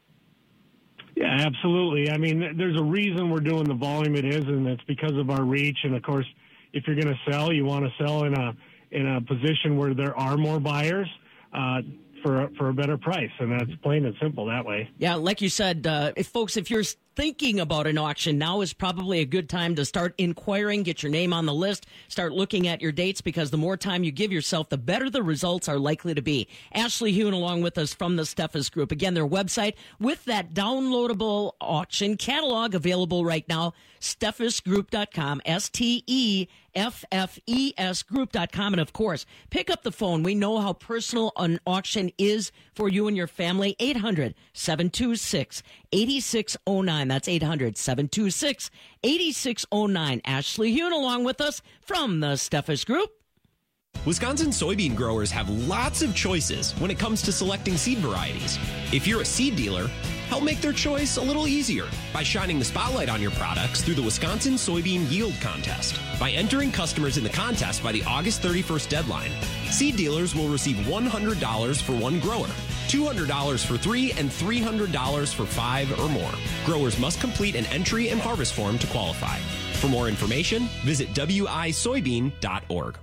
Yeah, absolutely. I mean, there's a reason we're doing the volume it is, and it's because of our reach. And, of course, if you're going to sell, you want to sell in a in a position where there are more buyers uh, for, for a better price. And that's plain and simple that way. Yeah, like you said, uh, if folks, if you're thinking about an auction, now is probably a good time to start inquiring, get your name on the list, start looking at your dates, because the more time you give yourself, the better the results are likely to be. Ashley Hune along with us from the Steffes Group. Again, their website with that downloadable auction catalog available right now, steffes group dot com, S T E F F E S group dot com. And of course, pick up the phone. We know how personal an auction is for you and your family. eight hundred, seven two six, eight six zero nine. That's eight hundred, seven two six, eight six zero nine. Ashley Hune along with us from the Steffes Group. Wisconsin soybean growers have lots of choices when it comes to selecting seed varieties. If you're a seed dealer, help make their choice a little easier by shining the spotlight on your products through the Wisconsin Soybean Yield Contest. By entering customers in the contest by the August thirty-first deadline, seed dealers will receive one hundred dollars for one grower, two hundred dollars for three, and three hundred dollars for five or more. Growers must complete an entry and harvest form to qualify. For more information, visit w i soybean dot org.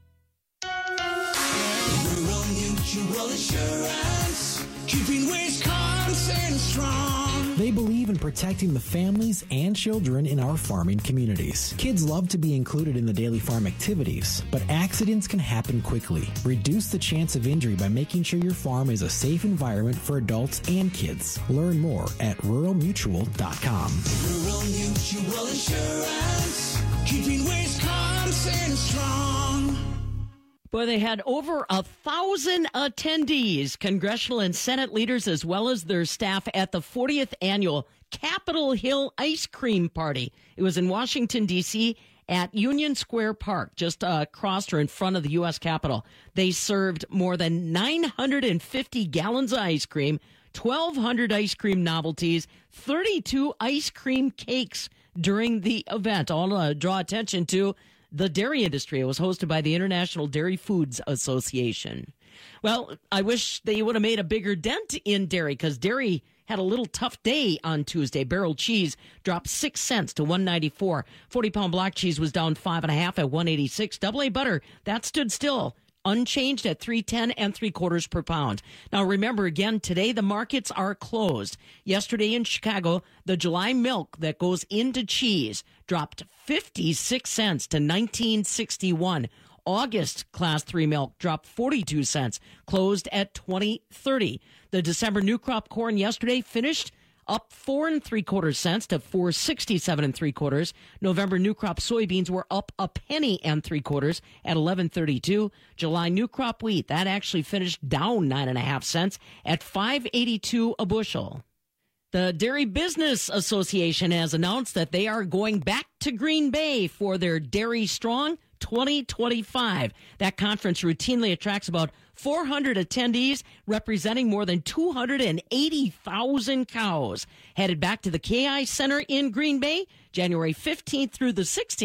Rural Mutual Insurance, keeping Wisconsin strong. They believe in protecting the families and children in our farming communities. Kids love to be included in the daily farm activities, but accidents can happen quickly. Reduce the chance of injury by making sure your farm is a safe environment for adults and kids. Learn more at rural mutual dot com. Rural Mutual Insurance, keeping Wisconsin strong. Boy, they had over a thousand attendees, congressional and Senate leaders, as well as their staff at the fortieth annual Capitol Hill Ice Cream Party. It was in Washington, D C at Union Square Park, just uh, across or in front of the U S Capitol. They served more than nine hundred fifty gallons of ice cream, twelve hundred ice cream novelties, thirty-two ice cream cakes during the event, all to draw attention to the dairy industry. It was hosted by the International Dairy Foods Association. Well, I wish they would have made a bigger dent in dairy, because dairy had a little tough day on Tuesday. Barrel cheese dropped six cents to one ninety-four. forty pound block cheese was down five and a half at one eighty-six. Double A butter, that stood still, unchanged at three ten and three quarters per pound. Now remember, again, today the markets are closed. Yesterday in Chicago, the July milk that goes into cheese dropped fifty-six cents to nineteen sixty-one. August class three milk dropped forty-two cents, closed at twenty thirty. The December new crop corn yesterday finished up four and three quarters cents to four sixty-seven and three quarters. November new crop soybeans were up a penny and three quarters at eleven thirty-two. July new crop wheat, that actually finished down nine and a half cents at five eighty-two a bushel. The Dairy Business Association has announced that they are going back to Green Bay for their Dairy Strong twenty twenty-five. That conference routinely attracts about four hundred attendees representing more than two hundred eighty thousand cows. Headed back to the K I Center in Green Bay, January fifteenth through the sixteenth,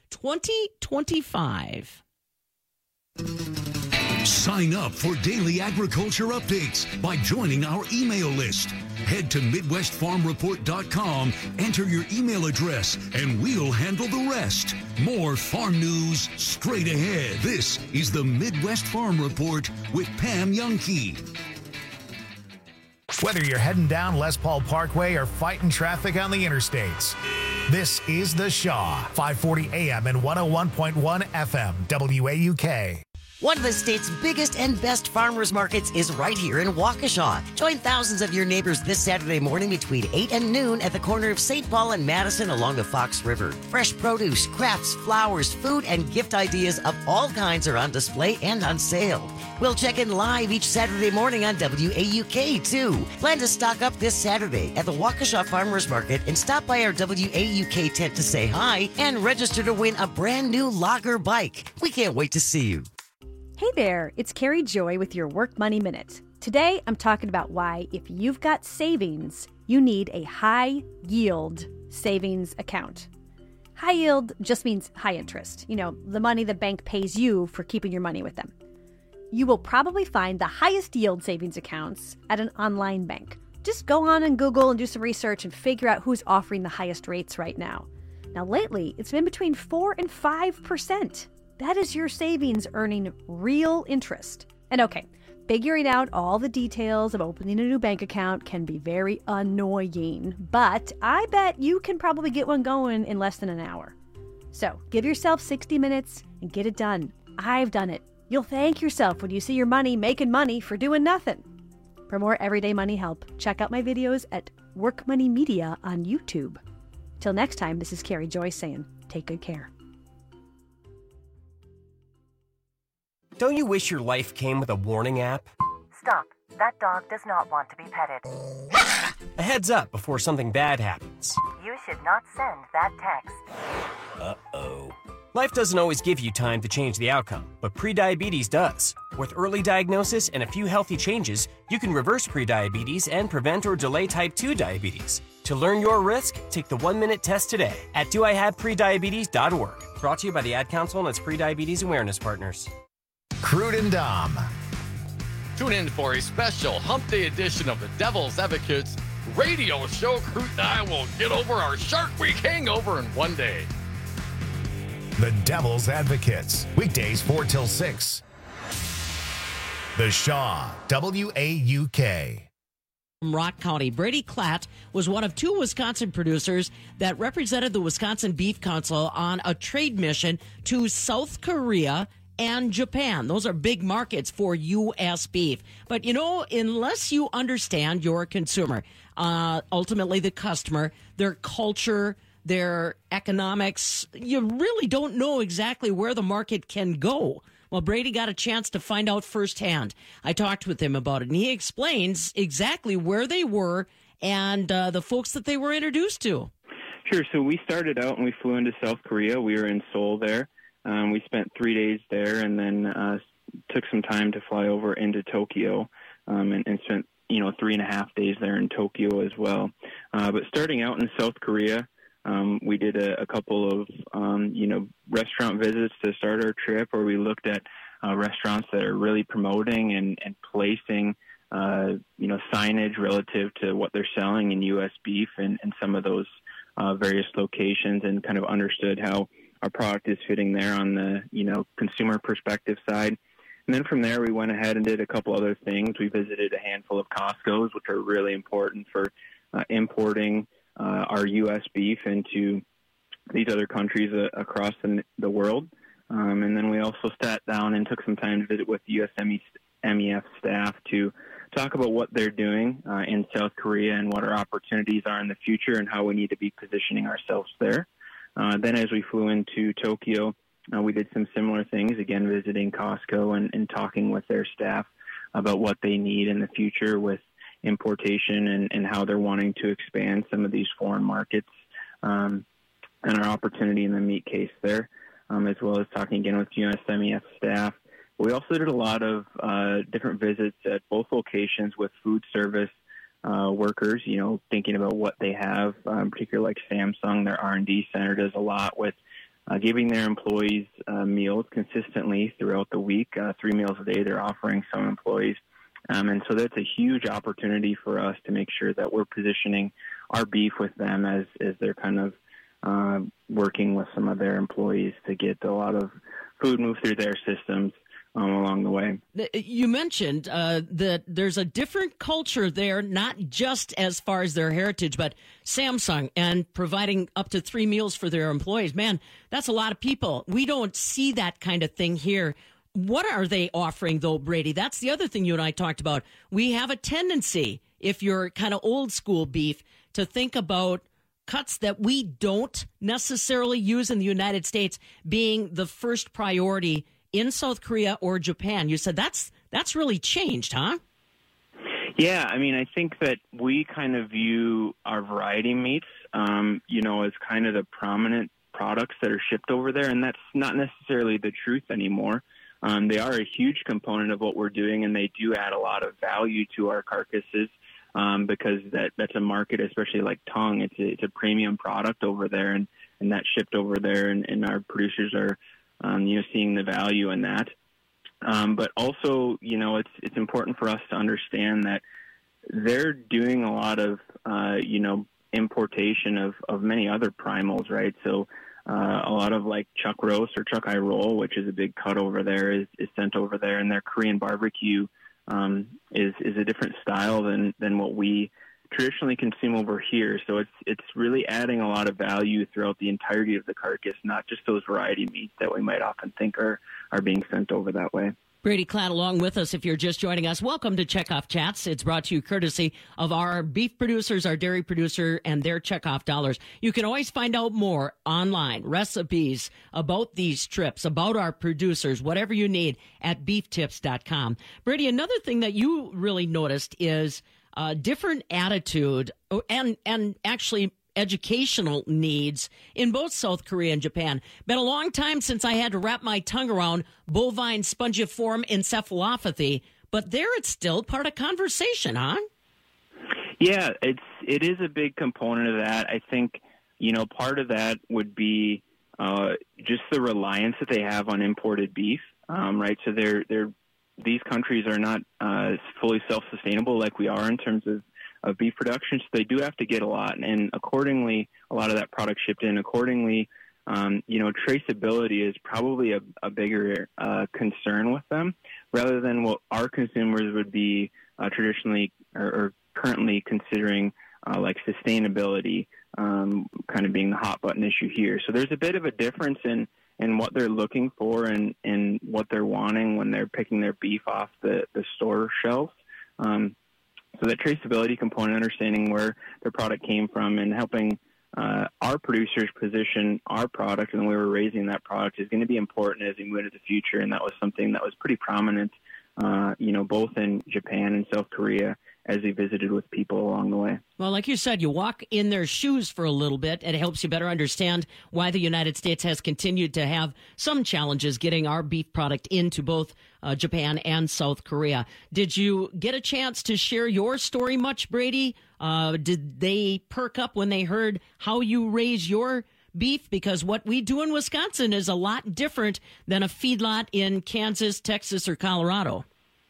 twenty twenty-five. Sign up for daily agriculture updates by joining our email list. Head to Midwest Farm Report dot com, enter your email address, and we'll handle the rest. More farm news straight ahead. This is the Midwest Farm Report with Pam Youngkey. Whether you're heading down Les Paul Parkway or fighting traffic on the interstates, this is The Shaw, five forty A M and one oh one point one F M, W A U K. One of the state's biggest and best farmers markets is right here in Waukesha. Join thousands of your neighbors this Saturday morning between eight and noon at the corner of Saint Paul and Madison along the Fox River. Fresh produce, crafts, flowers, food, and gift ideas of all kinds are on display and on sale. We'll check in live each Saturday morning on W A U K, too. Plan to stock up this Saturday at the Waukesha Farmers Market and stop by our W A U K tent to say hi and register to win a brand new Logger bike. We can't wait to see you. Hey there, it's Carrie Joy with your Work Money Minute. Today, I'm talking about why, if you've got savings, you need a high yield savings account. High yield just means high interest. You know, the money the bank pays you for keeping your money with them. You will probably find the highest yield savings accounts at an online bank. Just go on and Google and do some research and figure out who's offering the highest rates right now. Now, lately, it's been between four and five percent. That is your savings earning real interest. And okay, figuring out all the details of opening a new bank account can be very annoying, but I bet you can probably get one going in less than an hour. So give yourself sixty minutes and get it done. I've done it. You'll thank yourself when you see your money making money for doing nothing. For more everyday money help, check out my videos at Work Money Media on YouTube. Till next time, this is Carrie Joy saying, take good care. Don't you wish your life came with a warning app? Stop. That dog does not want to be petted. A heads up before something bad happens. You should not send that text. Uh-oh. Life doesn't always give you time to change the outcome, but prediabetes does. With early diagnosis and a few healthy changes, you can reverse prediabetes and prevent or delay type two diabetes. To learn your risk, take the one-minute test today at do I have prediabetes dot org. Brought to you by the Ad Council and its prediabetes awareness partners. Crude and Dom. Tune in for a special Hump Day edition of the Devil's Advocates radio show. Crude and I will get over our Shark Week hangover in one day. The Devil's Advocates, weekdays four till six. The Shaw, W A U K. From Rock County, Brady Klatt was one of two Wisconsin producers that represented the Wisconsin Beef Council on a trade mission to South Korea and Japan. Those are big markets for U S beef. But, you know, unless you understand your consumer, uh, ultimately the customer, their culture, their economics, you really don't know exactly where the market can go. Well, Brady got a chance to find out firsthand. I talked with him about it, and he explains exactly where they were and uh, the folks that they were introduced to. Sure. So we started out and we flew into South Korea. We were in Seoul there. Um, we spent three days there and then uh, took some time to fly over into Tokyo um, and, and spent, you know, three and a half days there in Tokyo as well. Uh, but starting out in South Korea, um, we did a, a couple of, um, you know, restaurant visits to start our trip where we looked at uh, restaurants that are really promoting and, and placing, uh, you know, signage relative to what they're selling in U S beef and, and some of those uh, various locations, and kind of understood how our product is fitting there on the, you know, consumer perspective side. And then from there, we went ahead and did a couple other things. We visited a handful of Costco's, which are really important for uh, importing uh, our U S beef into these other countries uh, across the, the world. Um, and then we also sat down and took some time to visit with U S M E F staff to talk about what they're doing uh, in South Korea and what our opportunities are in the future and how we need to be positioning ourselves there. Uh, then as we flew into Tokyo, uh, we did some similar things, again, visiting Costco and, and talking with their staff about what they need in the future with importation and, and how they're wanting to expand some of these foreign markets, um, and our opportunity in the meat case there, um, as well as talking again with U S M E F staff. We also did a lot of uh, different visits at both locations with food service Uh, workers, you know, thinking about what they have, um, particularly like Samsung, their R and D center does a lot with uh, giving their employees uh, meals consistently throughout the week, uh, three meals a day they're offering some employees. Um, and so that's a huge opportunity for us to make sure that we're positioning our beef with them as, as they're kind of uh, working with some of their employees to get a lot of food moved through their systems um, along the way. You mentioned uh, that there's a different culture there, not just as far as their heritage, but Samsung and providing up to three meals for their employees. Man, that's a lot of people. We don't see that kind of thing here. What are they offering, though, Brady? That's the other thing you and I talked about. We have a tendency, if you're kind of old school beef, to think about cuts that we don't necessarily use in the United States being the first priority in South Korea or Japan. You said that's that's really changed, huh? Yeah, I mean, I think that we kind of view our variety meats, um, you know, as kind of the prominent products that are shipped over there, and that's not necessarily the truth anymore. Um, they are a huge component of what we're doing, and they do add a lot of value to our carcasses um, because that, that's a market, especially like tongue. It's a, it's a premium product over there, and, and that's shipped over there, and, and our producers are, um, you know, seeing the value in that. Um, but also, you know, it's it's important for us to understand that they're doing a lot of, uh, you know, importation of, of many other primals, right? So uh, a lot of like chuck roast or chuck eye roll, which is a big cut over there, is, is sent over there, and their Korean barbecue um, is is a different style than than what we traditionally consume over here. So it's it's really adding a lot of value throughout the entirety of the carcass, not just those variety meats that we might often think are, are being sent over that way. Brady Klatt along with us if you're just joining us. Welcome to Checkoff Chats. It's brought to you courtesy of our beef producers, our dairy producer, and their Checkoff dollars. You can always find out more online, recipes about these trips, about our producers, whatever you need at beef tips dot com. Brady, another thing that you really noticed is a different attitude and, and actually educational needs in both South Korea and Japan. Been a long time since I had to wrap my tongue around bovine spongiform encephalopathy, but there it's still part of conversation, huh? Yeah, it's it is a big component of that. I think, you know, part of that would be uh, just the reliance that they have on imported beef, um, right? So they're they're these countries are not uh, fully self-sustainable like we are in terms of of beef production, so they do have to get a lot, and accordingly, a lot of that product shipped in. Accordingly, um, you know, traceability is probably a, a bigger uh, concern with them, rather than what our consumers would be uh, traditionally or, or currently considering, uh, like sustainability, um, kind of being the hot button issue here. So there's a bit of a difference in in what they're looking for and, and what they're wanting when they're picking their beef off the, the store shelves. Um, So that traceability component, understanding where their product came from and helping uh, our producers position our product and the way we're raising that product is going to be important as we move into the future. And that was something that was pretty prominent, uh, you know, both in Japan and South Korea as we visited with people along the way. Well, like you said, you walk in their shoes for a little bit, and it helps you better understand why the United States has continued to have some challenges getting our beef product into both uh, Japan and South Korea. Did you get a chance to share your story much, Brady? Uh, did they perk up when they heard how you raise your beef? Because what we do in Wisconsin is a lot different than a feedlot in Kansas, Texas, or Colorado.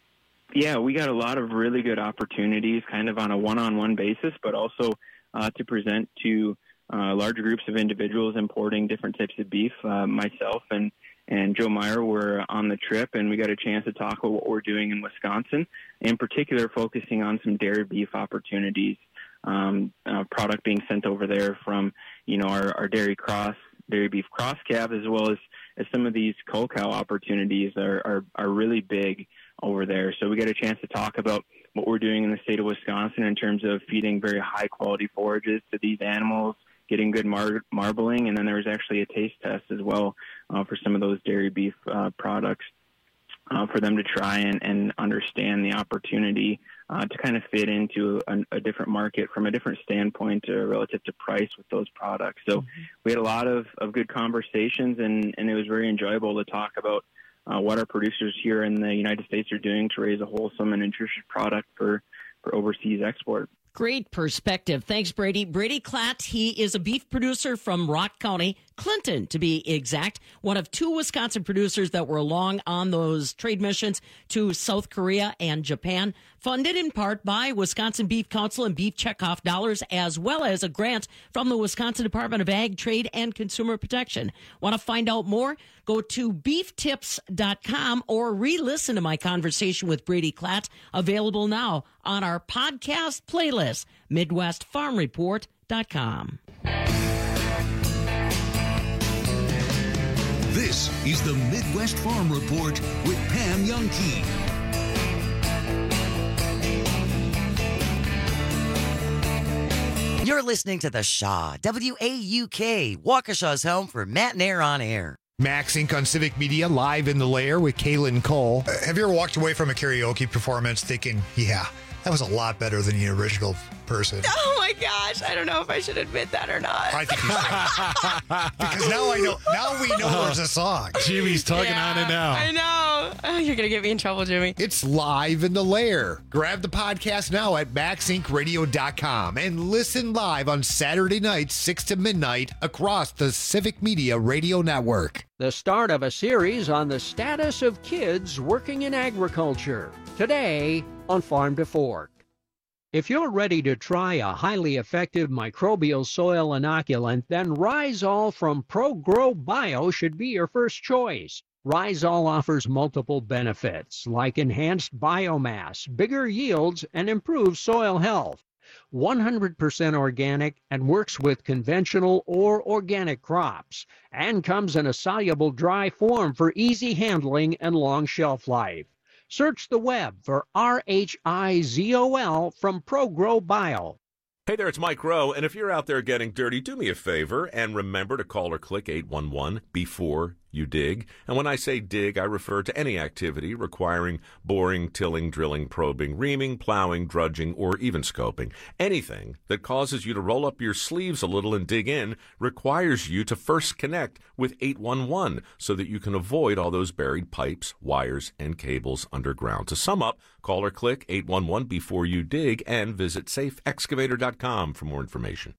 Yeah, we got a lot of really good opportunities kind of on a one-on-one basis, but also uh, to present to uh, large groups of individuals importing different types of beef. Uh, myself and, and Joe Meyer were on the trip, and we got a chance to talk about what we're doing in Wisconsin, in particular focusing on some dairy beef opportunities, um, uh, product being sent over there from, you know, our, our dairy cross, dairy beef cross calves, as well as, as some of these cull cow opportunities are, are, are really big over there. So we got a chance to talk about what we're doing in the state of Wisconsin in terms of feeding very high quality forages to these animals, getting good mar- marbling, and then there was actually a taste test as well uh, for some of those dairy beef uh, products uh, for them to try and, and understand the opportunity uh, to kind of fit into a, a different market from a different standpoint uh, relative to price with those products. So mm-hmm. we had a lot of, of good conversations, and, and it was very enjoyable to talk about Uh, what our producers here in the United States are doing to raise a wholesome and nutritious product for, for overseas export. Great perspective. Thanks, Brady. Brady Klatt, he is a beef producer from Rock County, Clinton, to be exact, one of two Wisconsin producers that were along on those trade missions to South Korea and Japan, funded in part by Wisconsin Beef Council and Beef Checkoff dollars, as well as a grant from the Wisconsin Department of Ag, Trade, and Consumer Protection. Want to find out more? Go to beef tips dot com or re-listen to my conversation with Brady Klatt, available now on our podcast playlist, midwest farm report dot com. This is the Midwest Farm Report with Pam Youngkey. You're listening to The Shaw, W A U K, Waukesha's home for Matt and Air on Air. Max Incorporated on Civic Media, live in the lair with Kaylin Cole. Uh, have you ever walked away from a karaoke performance thinking, yeah, that was a lot better than the original person? Oh my gosh, I don't know if I should admit that or not. I think you should. Because now I know. Now we know there's a song. Jimmy's tugging Yeah, on it now. I know. Oh, you're gonna get me in trouble, Jimmy. It's live in the lair. Grab the podcast now at max inc radio dot com and listen live on Saturday nights, six to midnight, across the Civic Media Radio Network. The start of a series on the status of kids working in agriculture. Today on Farm to Fork. If you're ready to try a highly effective microbial soil inoculant, then Rhizol from ProGrow Bio should be your first choice. Rhizol offers multiple benefits, like enhanced biomass, bigger yields, and improved soil health. one hundred percent organic and works with conventional or organic crops, and comes in a soluble dry form for easy handling and long shelf life. Search the web for R H I Z O L from ProGrow Bio. Hey there, it's Mike Rowe, and if you're out there getting dirty, do me a favor and remember to call or click eight one one before you dig. And when I say dig, I refer to any activity requiring boring, tilling, drilling, probing, reaming, plowing, drudging, or even scoping. Anything that causes you to roll up your sleeves a little and dig in requires you to first connect with eight one one so that you can avoid all those buried pipes, wires, and cables underground. To sum up, call or click eight one one before you dig and visit safe excavator dot com for more information.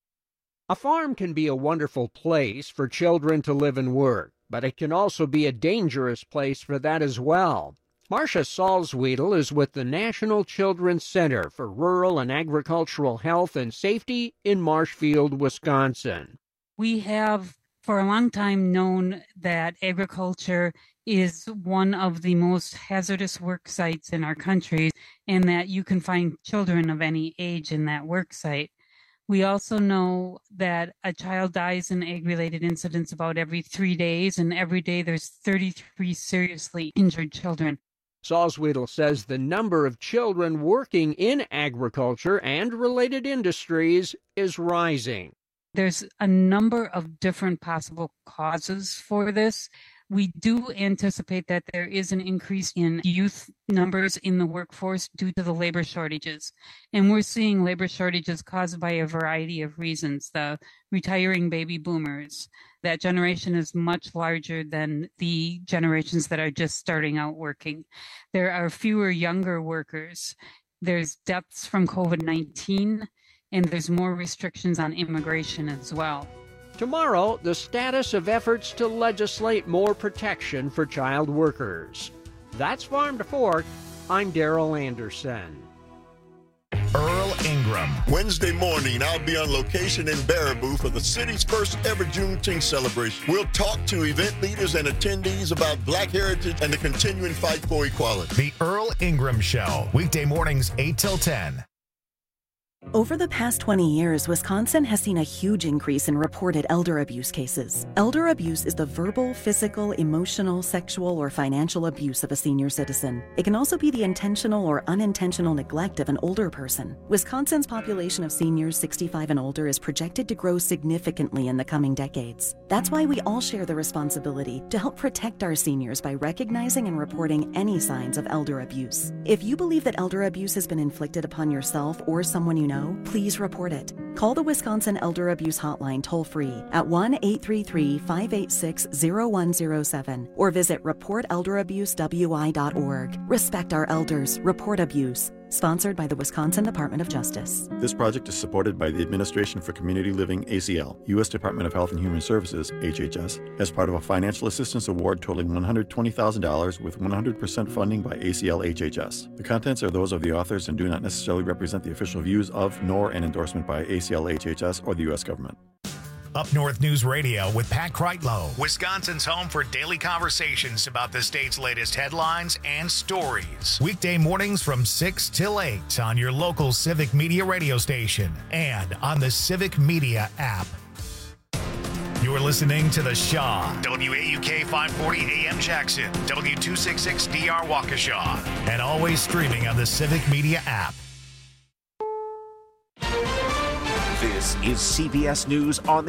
A farm can be a wonderful place for children to live and work, but it can also be a dangerous place for that as well. Marcia Salzwedel is with the National Children's Center for Rural and Agricultural Health and Safety in Marshfield, Wisconsin. We have for a long time known that agriculture is one of the most hazardous work sites in our country, and that you can find children of any age in that work site. We also know that a child dies in ag-related incidents about every three days, and every day there's thirty-three seriously injured children. Salzwedel says the number of children working in agriculture and related industries is rising. There's a number of different possible causes for this. We do anticipate that there is an increase in youth numbers in the workforce due to the labor shortages. And we're seeing labor shortages caused by a variety of reasons. The retiring baby boomers, that generation is much larger than the generations that are just starting out working. There are fewer younger workers. There's deaths from COVID nineteen, and there's more restrictions on immigration as well. Tomorrow, the status of efforts to legislate more protection for child workers. That's Farm to Fork. I'm Daryl Anderson. Earl Ingram. Wednesday morning, I'll be on location in Baraboo for the city's first ever Juneteenth celebration. We'll talk to event leaders and attendees about Black heritage and the continuing fight for equality. The Earl Ingram Show, weekday mornings eight till ten. Over the past twenty years, Wisconsin has seen a huge increase in reported elder abuse cases. Elder abuse is the verbal, physical, emotional, sexual, or financial abuse of a senior citizen. It can also be the intentional or unintentional neglect of an older person. Wisconsin's population of seniors sixty-five and older is projected to grow significantly in the coming decades. That's why we all share the responsibility to help protect our seniors by recognizing and reporting any signs of elder abuse. If you believe that elder abuse has been inflicted upon yourself or someone you know, please report it. Call the Wisconsin Elder Abuse Hotline toll-free at one eight three three, five eight six, zero one zero seven or visit report elder abuse w i dot org. Respect our elders. Report abuse. Sponsored by the Wisconsin Department of Justice. This project is supported by the Administration for Community Living, A C L, U S Department of Health and Human Services, H H S, as part of a financial assistance award totaling one hundred twenty thousand dollars with one hundred percent funding by A C L H H S. The contents are those of the authors and do not necessarily represent the official views of, nor an endorsement by A C L H H S or the U S government. Up North News Radio with Pat Kreitlow, Wisconsin's home for daily conversations about the state's latest headlines and stories. Weekday mornings from six till eight on your local Civic Media radio station and on the Civic Media app. You're listening to The Shaw, W A U K five forty A M Jackson, W two sixty-six D R Waukesha, and always streaming on the Civic Media app. This is C B S News on the